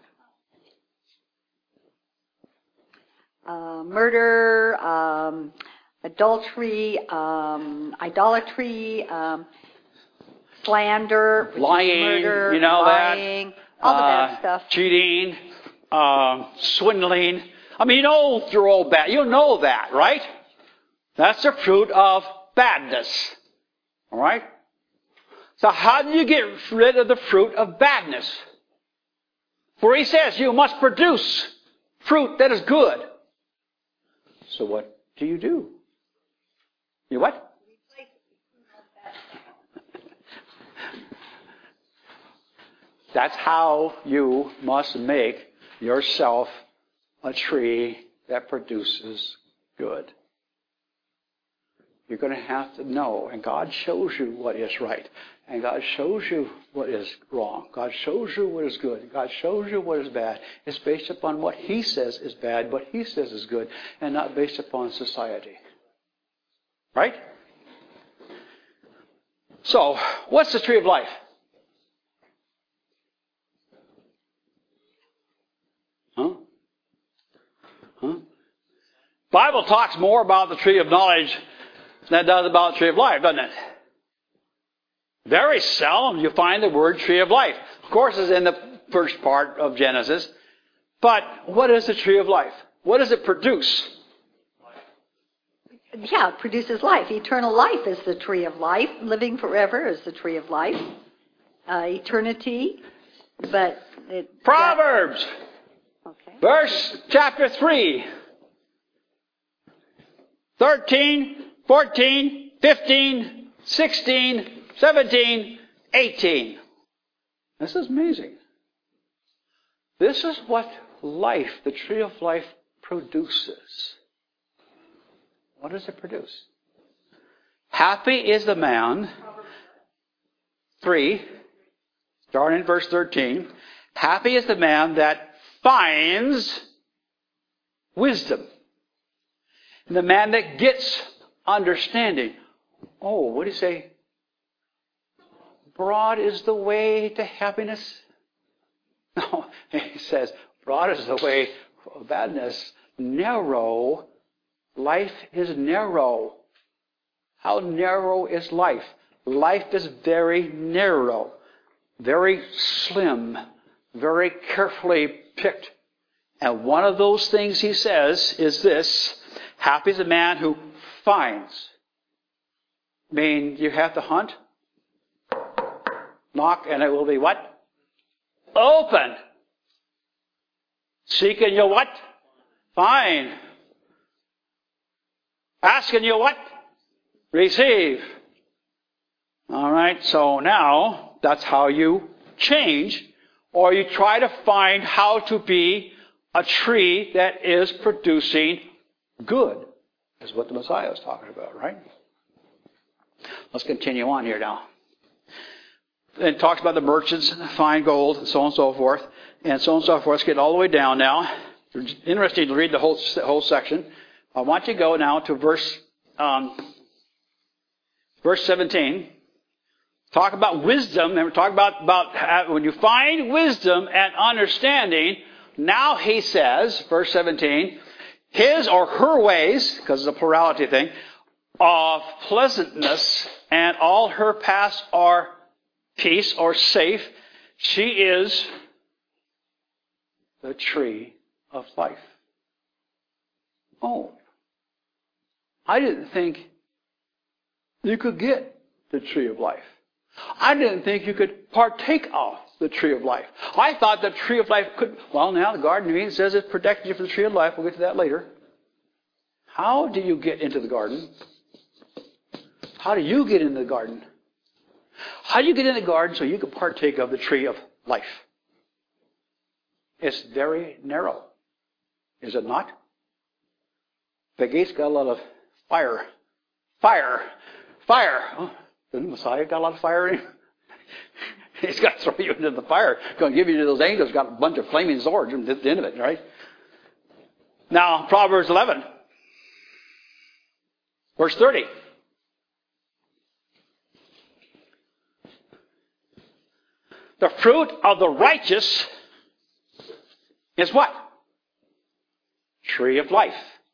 Murder, adultery, idolatry, slander, which is Lying, murder, you know lying, all the bad stuff. Cheating, swindling. I mean, you know they're all bad. You know that, right? That's the fruit of badness. All right? So how do you get rid of the fruit of badness? For he says you must produce fruit that is good. So what do? You what? That's how you must make yourself a tree that produces good. You're going to have to know, and God shows you what is right, and God shows you what is wrong. God shows you what is good. God shows you what is bad. It's based upon what He says is bad, what He says is good, and not based upon society. Right? So, what's the tree of life? Bible talks more about the tree of knowledge than it does about the tree of life, doesn't it? Very seldom you find the word tree of life. Of course, it's in the first part of Genesis. But what is the tree of life? What does it produce? Yeah, it produces life. Eternal life is the tree of life. Living forever is the tree of life. Eternity, but Proverbs, chapter 3, 13, 14, 15, 16, 17, 18. This is amazing. This is what life, the tree of life, produces. What does it produce? Happy is the man, 3, starting in verse 13. Happy is the man that finds wisdom. And the man that gets understanding. Oh, what do you say? Broad is the way to happiness. No, he says, broad is the way of badness. Narrow. Life is narrow. How narrow is life? Life is very narrow. Very slim. Very carefully picked. And one of those things he says is this. Happy is the man who finds. I mean, you have to hunt, knock, and it will be what? Open. Seek and you'll what? Find. Ask and you'll what? Receive. All right, so now that's how you change, or you try to find how to be a tree that is producing good, is what the Messiah is talking about, right? Let's continue on here now. It talks about the merchants, fine gold, and so on and so forth. And so on and so forth. Let's get all the way down now. It's interesting to read the whole section. I want you to go now to verse 17. Talk about wisdom, and we're talking about when you find wisdom and understanding, now he says, verse 17, his or her ways, because it's a plurality thing, of pleasantness, and all her paths are peace or safe. She is the tree of life. Oh, I didn't think you could get the tree of life. I didn't think you could partake of the tree of life. I thought the tree of life could... Well, now the Garden of Eden says it protected you from the tree of life. We'll get to that later. How do you get into the garden? How do you get into the garden? How do you get in the garden so you can partake of the tree of life? It's very narrow. Is it not? The gate's got a lot of fire. Fire! Fire! Oh, the Messiah got a lot of fire in him. He's got to throw you into the fire. Going to give you to those angels. Got a bunch of flaming swords at the end of it, right? Now, Proverbs 11. Verse 30. The fruit of the righteous is what? Tree of life.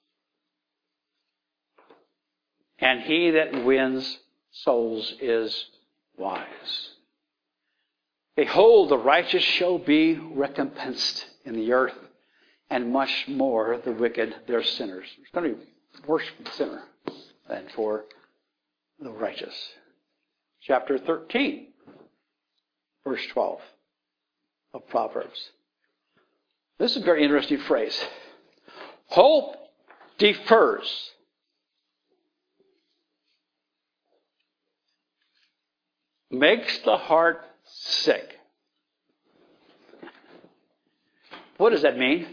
And he that wins souls is wise. Behold, the righteous shall be recompensed in the earth, and much more the wicked, their sinners. It's going to be worse for the sinner than for the righteous. Chapter 13, verse 12 of Proverbs. This is a very interesting phrase. Hope defers. Makes the heart sick. What does that mean?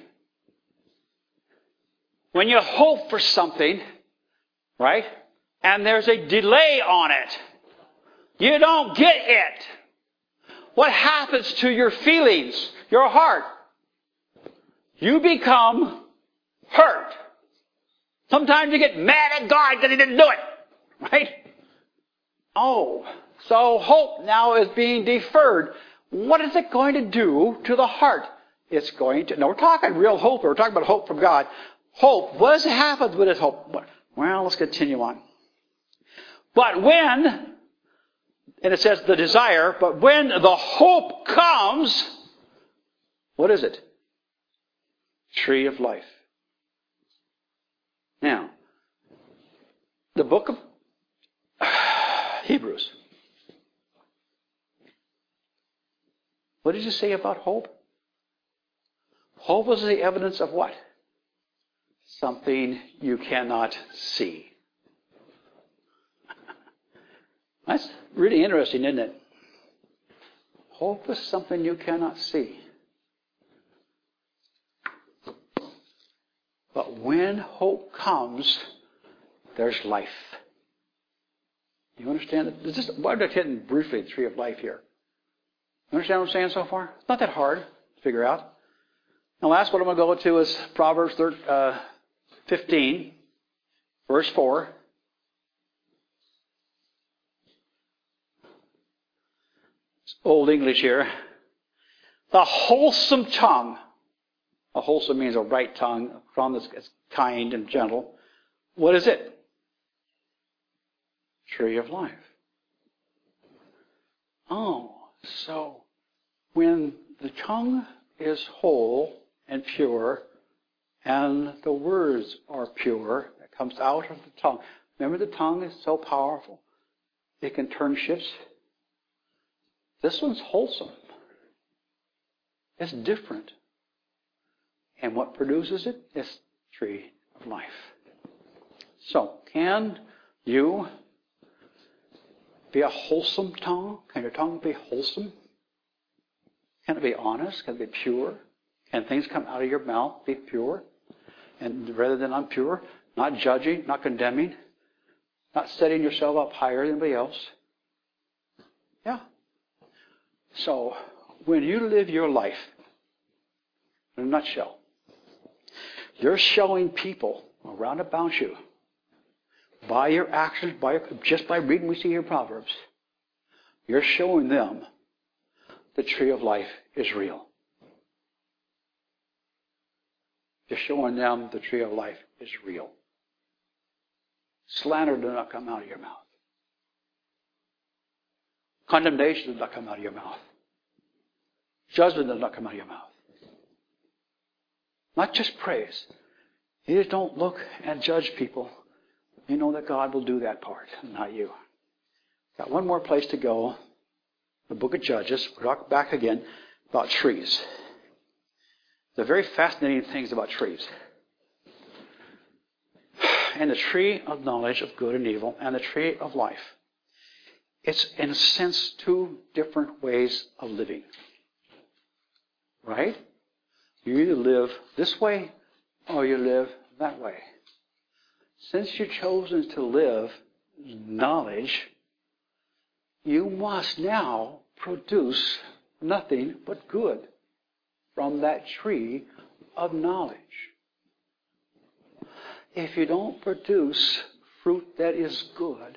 When you hope for something, right, and there's a delay on it, you don't get it. What happens to your feelings, your heart? You become hurt. Sometimes you get mad at God that He didn't do it, right? Oh, so hope now is being deferred. What is it going to do to the heart? It's going to... No, we're talking real hope. We're talking about hope from God. Hope. What does happen with this hope? Well, let's continue on. But when... And it says the desire, but when the hope comes, what is it? Tree of life. Now, the book of Hebrews. What did you say about hope? Hope is the evidence of what? Something you cannot see. That's really interesting, isn't it? Hope is something you cannot see. But when hope comes, there's life. You understand it? Why did I hit briefly the tree of life here? You understand what I'm saying so far? It's not that hard to figure out. Now, last one I'm going to go to is Proverbs 15, verse 4. It's Old English here. The wholesome tongue. A wholesome means a right tongue, a tongue that's kind and gentle. What is it? Tree of life. Oh, so when the tongue is whole and pure, and the words are pure, that comes out of the tongue. Remember, the tongue is so powerful. It can turn ships. This one's wholesome. It's different. And what produces it? It's tree of life. So, can you be a wholesome tongue? Can your tongue be wholesome? Can it be honest? Can it be pure? Can things come out of your mouth be pure? And rather than impure, not judging, not condemning, not setting yourself up higher than anybody else. Yeah. So, when you live your life, in a nutshell, you're showing people around about you, by your actions, just by reading we see here in Proverbs, You're showing them the tree of life is real. You're showing them the tree of life is real. Slander does not come out of your mouth. Condemnation does not come out of your mouth. Judgment does not come out of your mouth. Not just praise. You just don't look and judge people. You know that God will do that part, not you. Got one more place to go. The book of Judges. We'll talk back again about trees. The very fascinating things about trees. And the tree of knowledge of good and evil and the tree of life. It's, in a sense, two different ways of living. Right? You either live this way or you live that way. Since you've chosen to live knowledge, you must now produce nothing but good from that tree of knowledge. If you don't produce fruit that is good,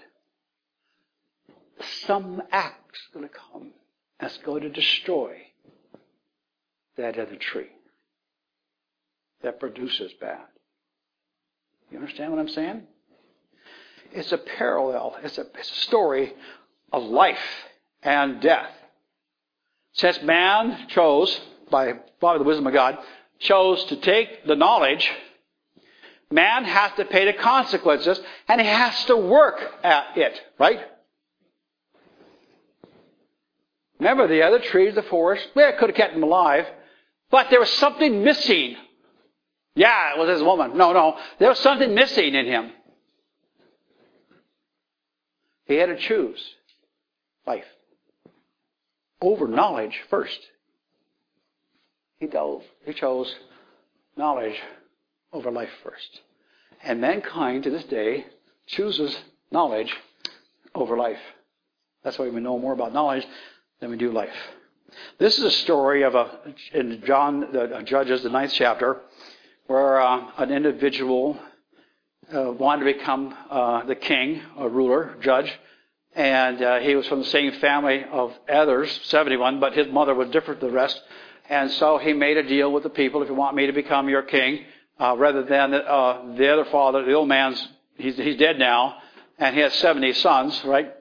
some act's going to come that's going to destroy that other tree that produces bad. You understand what I'm saying? It's a parallel. It's a story of life and death. Since man chose, by the wisdom of God, chose to take the knowledge, man has to pay the consequences, and he has to work at it, right? Remember the other trees, the forest, well, it could have kept him alive, but there was something missing. Yeah, it was his woman. No, there was something missing in him. He had to choose life over knowledge first. He chose knowledge over life first. And mankind to this day chooses knowledge over life. That's why we know more about knowledge than we do life. This is a story of in Judges, the 9th chapter, where an individual wanted to become the king, a ruler, judge, and he was from the same family of others, 71, but his mother was different than the rest. And so he made a deal with the people, if you want me to become your king, rather than the other father, the old man's, he's dead now, and he has 70 sons, right?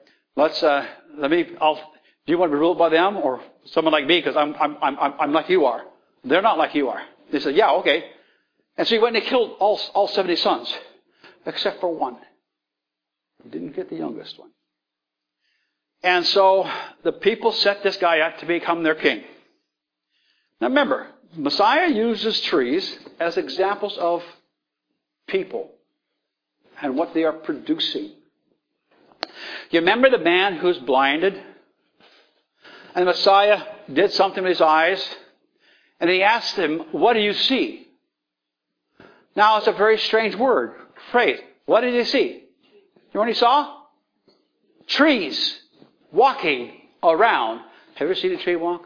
Do you want to be ruled by them or someone like me? Because I'm like you are. They're not like you are. They said, yeah, okay. And so he went and he killed all 70 sons, except for one. He didn't get the youngest one. And so the people set this guy up to become their king. Now remember, Messiah uses trees as examples of people and what they are producing. You remember the man who's blinded? And the Messiah did something with his eyes. And he asked him, what do you see? Now it's a very strange phrase. What did he see? You know what he saw? Trees walking around. Have you ever seen a tree walk?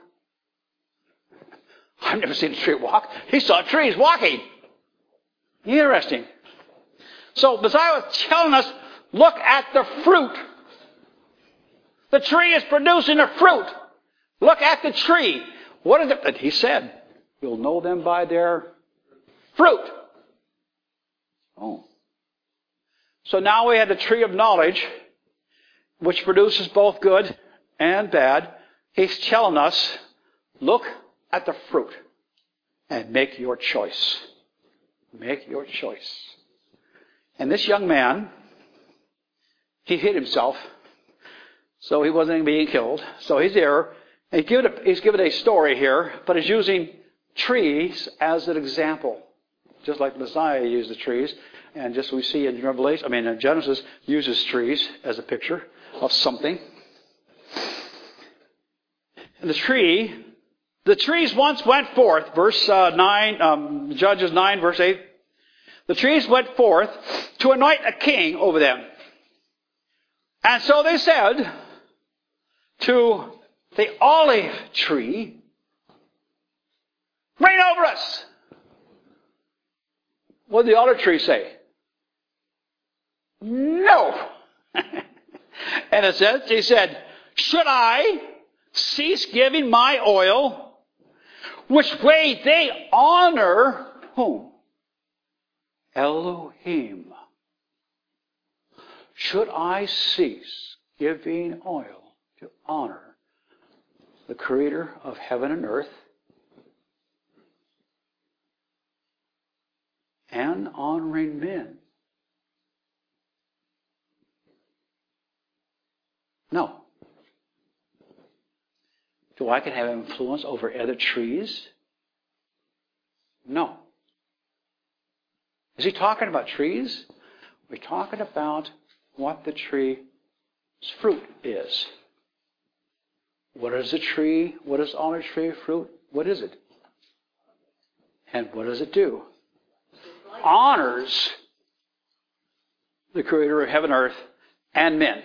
I've never seen a tree walk. He saw trees walking. Interesting. So Messiah was telling us, look at the fruit. The tree is producing a fruit. Look at the tree. What is it? And he said, you'll know them by their fruit. Oh. So now we have the tree of knowledge, which produces both good and bad. He's telling us, look at the fruit and make your choice. Make your choice. And this young man, he hid himself, so he wasn't being killed. So he's there. He's given a story here, but he's using trees as an example. Just like Messiah used the trees. And just we see in Genesis uses trees as a picture of something. And the trees once went forth, verse 9, Judges 9, verse 8. The trees went forth to anoint a king over them. And so they said to the olive tree, reign over us. What did the olive tree say? No. And it says, he said, should I cease giving my oil? Which way they honor whom? Elohim. Should I cease giving oil to honor the Creator of heaven and earth and honoring men? No. Do I can have influence over other trees? No. Is he talking about trees? We're talking about what the tree's fruit is. What is a tree? What is olive tree fruit? What is it? And what does it do? Honors the Creator of heaven and earth and men.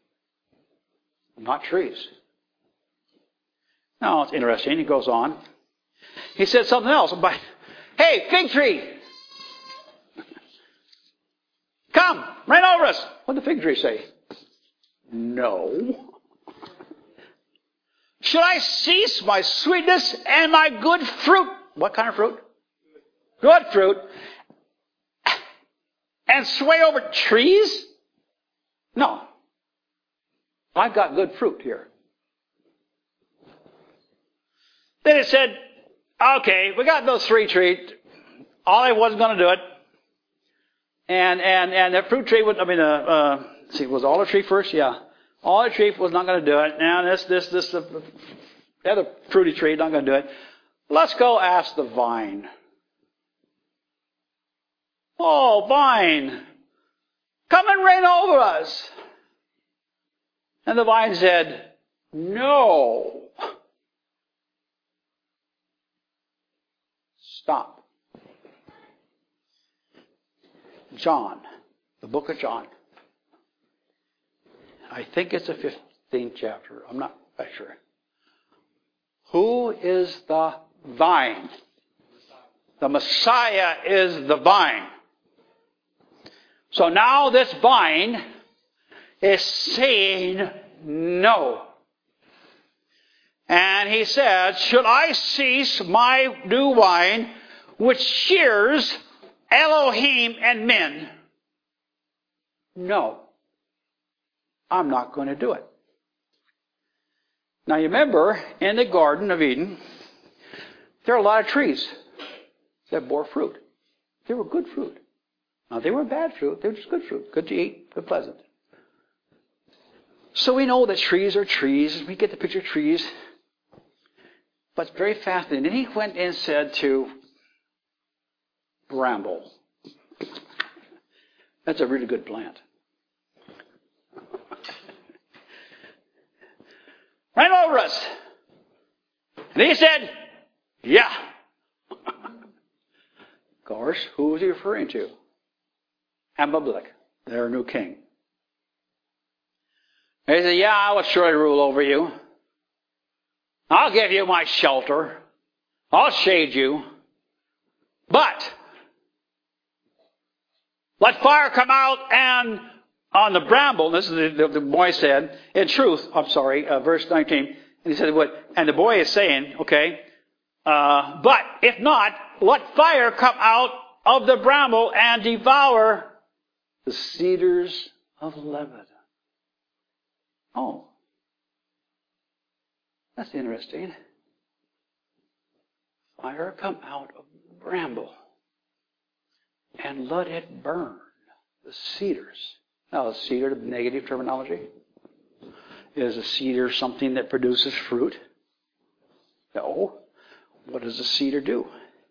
Not trees. Now, it's interesting. He goes on. He said something else. Hey, fig tree! Come, reign over us. What did the fig tree say? No. Should I cease my sweetness and my good fruit? What kind of fruit? Good fruit. And sway over trees? No. I've got good fruit here. Then it said, okay, we got those 3 trees. Olive wasn't going to do it. And the fruit tree was, was olive tree first? Yeah. Olive tree was not going to do it. Now the other fruity tree not going to do it. Let's go ask the vine. Oh, vine, come and reign over us. And the vine said, no. Stop. John, the book of John. I think it's the 15th chapter. I'm not quite sure. Who is the vine? The Messiah is the vine. So now this vine is saying no. And he said, should I cease my new wine, which shears Elohim and men? No. I'm not going to do it. Now you remember, in the Garden of Eden, there are a lot of trees that bore fruit. They were good fruit. Now they weren't bad fruit, they were just good fruit. Good to eat, good pleasant. So we know that trees are trees. We get the picture of trees. But it's very fascinating. Then he went and said to bramble. That's a really good plant. Reign over us. And he said, yeah. Of course, who was he referring to? Abimelech, their new king. And he said, yeah, I will surely rule over you. I'll give you my shelter. I'll shade you. But let fire come out and on the bramble, this is the boy said, in truth, verse 19, and he said, what? And the boy is saying, okay, but if not, let fire come out of the bramble and devour the cedars of Lebanon. Oh, that's interesting. Fire come out of the bramble and let it burn the cedars. Now, is cedar the negative terminology? Is a cedar something that produces fruit? No. What does a cedar do?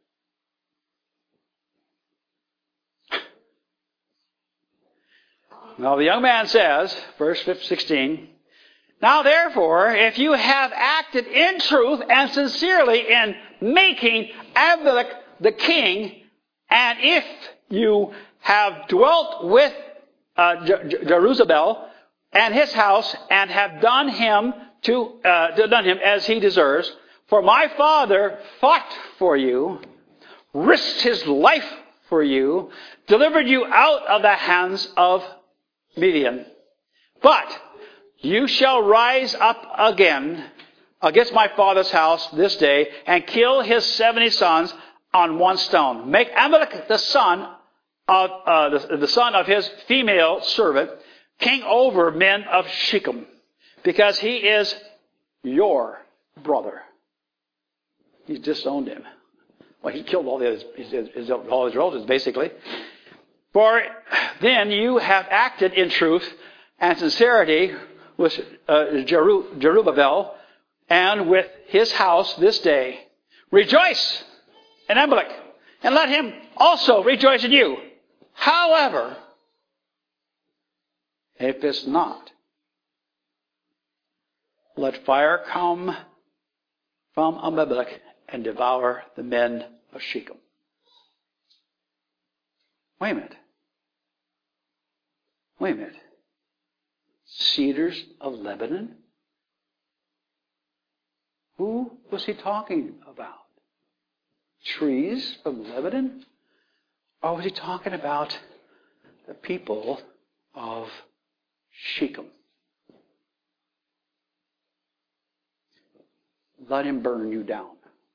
Now, the young man says, verse 16, now therefore, if you have acted in truth and sincerely in making Abimelech the king, and if you have dwelt with Jerubbaal and his house, and have done him as he deserves. For my father fought for you, risked his life for you, delivered you out of the hands of Midian. But you shall rise up again against my father's house this day and kill his 70 sons on one stone. Make Amalek the son of his female servant king over men of Shechem, because he is your brother. He's disowned him. Well, he killed all his relatives, basically. For then you have acted in truth and sincerity with Jerubbaal and with his house this day. Rejoice in Amalek, and let him also rejoice in you. However, if it's not, let fire come from Amalek and devour the men of Shechem. Wait a minute. Cedars of Lebanon? Who was he talking about? Trees from Lebanon? Or was he talking about the people of Shechem? Let him burn you down.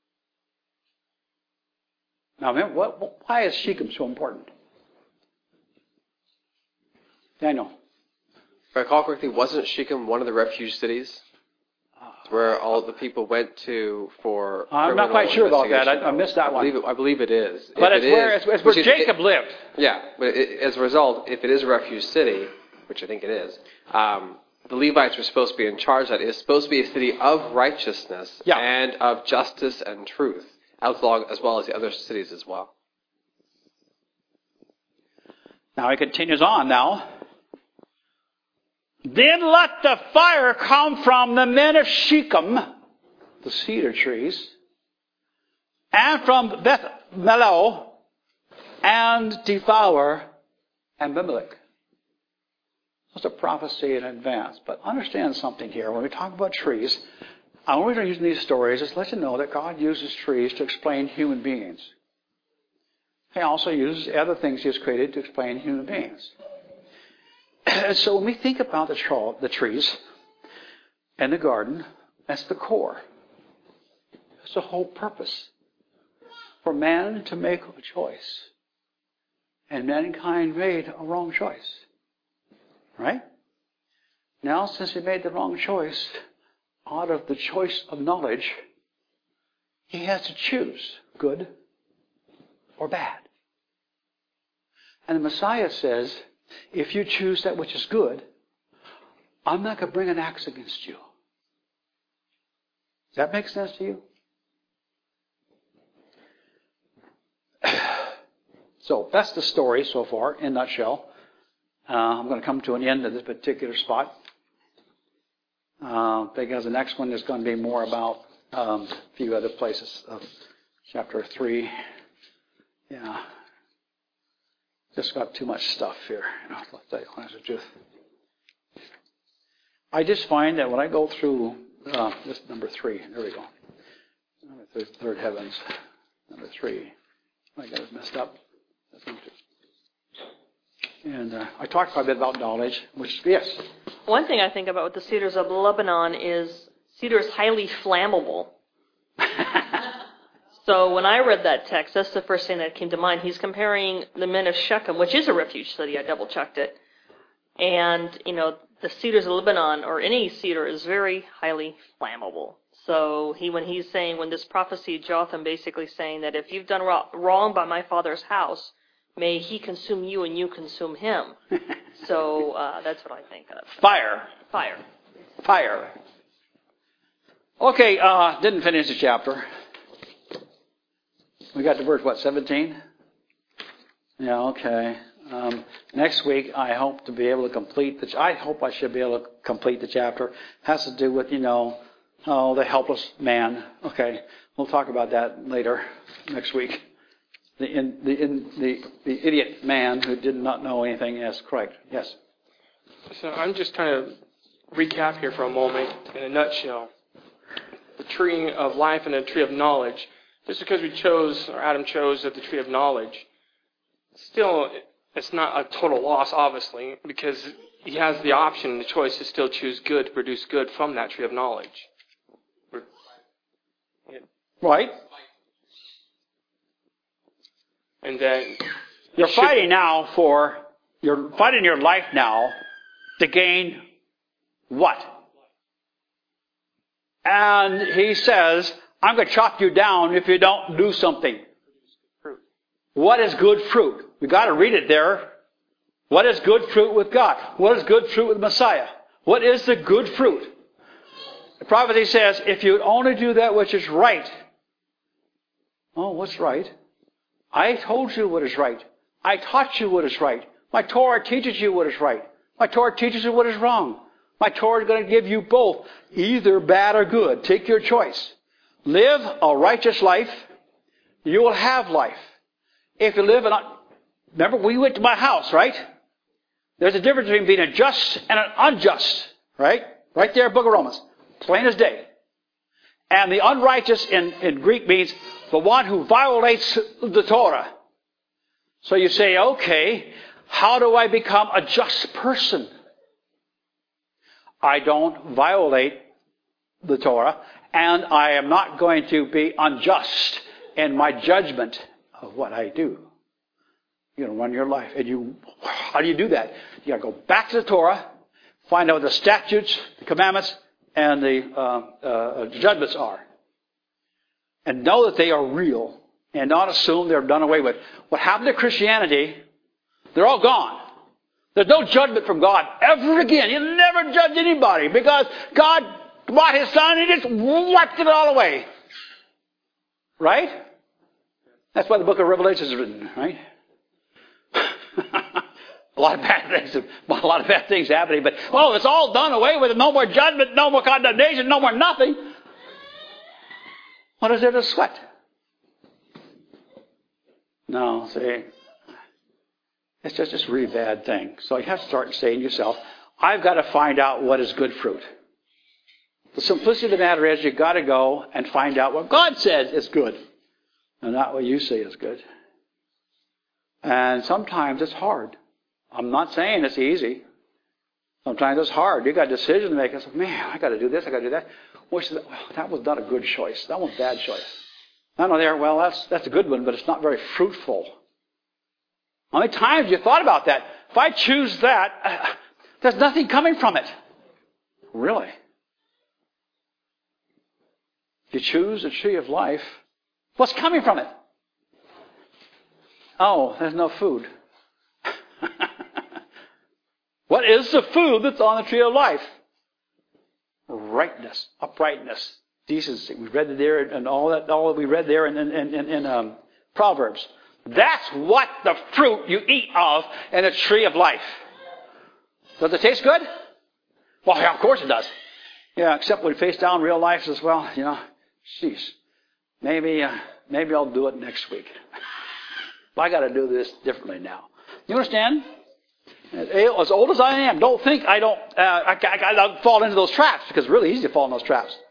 Now, why is Shechem so important? Yeah, I know. If I recall correctly, wasn't Shechem one of the refuge cities where all the people went to for? I'm not quite sure about that. I missed that one. I believe it is. But it's where Jacob lived. Yeah, but as a result, if it is a refuge city, which I think it is, the Levites were supposed to be in charge of that. It's supposed to be a city of righteousness and of justice and truth, as well as the other cities as well. Now he continues on now. Then let the fire come from the men of Shechem, the cedar trees, and from Beth Millo, and devour Abimelech. It's a prophecy in advance. But understand something here. When we talk about trees, the only reason I'm using these stories is to let you know that God uses trees to explain human beings. He also uses other things He has created to explain human beings. And so when we think about the trees and the garden, that's the core. It's the whole purpose. For man to make a choice. And mankind made a wrong choice. Right? Now, since he made the wrong choice, out of the choice of knowledge, he has to choose good or bad. And the Messiah says, if you choose that which is good, I'm not going to bring an axe against you. Does that make sense to you? So that's the story so far, in a nutshell. I'm going to come to an end of this particular spot. Because the next one is going to be more about a few other places of chapter 3. Yeah. Just got too much stuff here. I'll tell you honest truth. I just find that when I go through this number 3, there we go. Third heavens, number 3. I got it messed up. That's number 2. And I talked quite a bit about knowledge, which, yes. One thing I think about with the cedars of Lebanon is cedar is highly flammable. So when I read that text, that's the first thing that came to mind. He's comparing the men of Shechem, which is a refuge city. I double-checked it. And, the cedars of Lebanon, or any cedar, is very highly flammable. So when this prophecy, Jotham basically saying that if you've done wrong by my father's house, may he consume you and you consume him. So that's what I think of. Fire. Okay, didn't finish the chapter. We got to verse, 17? Yeah, okay. Next week, I hope to be able to complete I should be able to complete the chapter. It has to do with, the helpless man. Okay, we'll talk about that later next week. The idiot man who did not know anything is correct. Yes? So I'm just trying to recap here for a moment in a nutshell. The tree of life and the tree of knowledge. Just because Adam chose of the tree of knowledge, still, it's not a total loss, obviously, because he has the option and the choice to still choose good, to produce good from that tree of knowledge. Right? And then You're fighting your life now to gain what? And he says, I'm going to chop you down if you don't do something. What is good fruit? We've got to read it there. What is good fruit with God? What is good fruit with Messiah? What is the good fruit? The prophecy says, if you only do that which is right. Oh, what's right? I told you what is right. I taught you what is right. My Torah teaches you what is right. My Torah teaches you what is wrong. My Torah is going to give you both, either bad or good. Take your choice. Live a righteous life. You will have life. If you live remember, we went to my house, right? There's a difference between being a just and an unjust, right? Right there, Book of Romans. Plain as day. And the unrighteous in Greek means the one who violates the Torah. So you say, okay, how do I become a just person? I don't violate the Torah, and I am not going to be unjust in my judgment of what I do. You're going to run your life. And how do you do that? You got to go back to the Torah, find out what the statutes, the commandments, and the judgments are. And know that they are real, and not assume they're done away with. What happened to Christianity, they're all gone. There's no judgment from God ever again. He'll never judge anybody because God brought His Son and He just wiped it all away. Right? That's why the book of Revelation is written, right? A lot of bad things happening, but it's all done away with. No more judgment, no more condemnation, no more nothing. What is there to sweat? No, see, it's just a really bad thing. So you have to start saying to yourself, I've got to find out what is good fruit. The simplicity of the matter is you've got to go and find out what God says is good, and not what you say is good. And sometimes it's hard. I'm not saying it's easy. Sometimes it's hard. You've got a decision to make. I say, man, I got to do this, I got to do that. That was not a good choice. That one's a bad choice. I know there, that's a good one, but it's not very fruitful. How many times have you thought about that? If I choose that, there's nothing coming from it. Really? If you choose the tree of life, what's coming from it? Oh, there's no food. What is the food that's on the tree of life? Rightness, uprightness, decency. We read it there, and all that we read there in Proverbs. That's what the fruit you eat of in a tree of life. Does it taste good? Well, yeah, of course it does. Yeah, except when we face down real life as well, maybe I'll do it next week. I got to do this differently now. You understand? As old as I am, don't think I don't fall into those traps, because it's really easy to fall in those traps.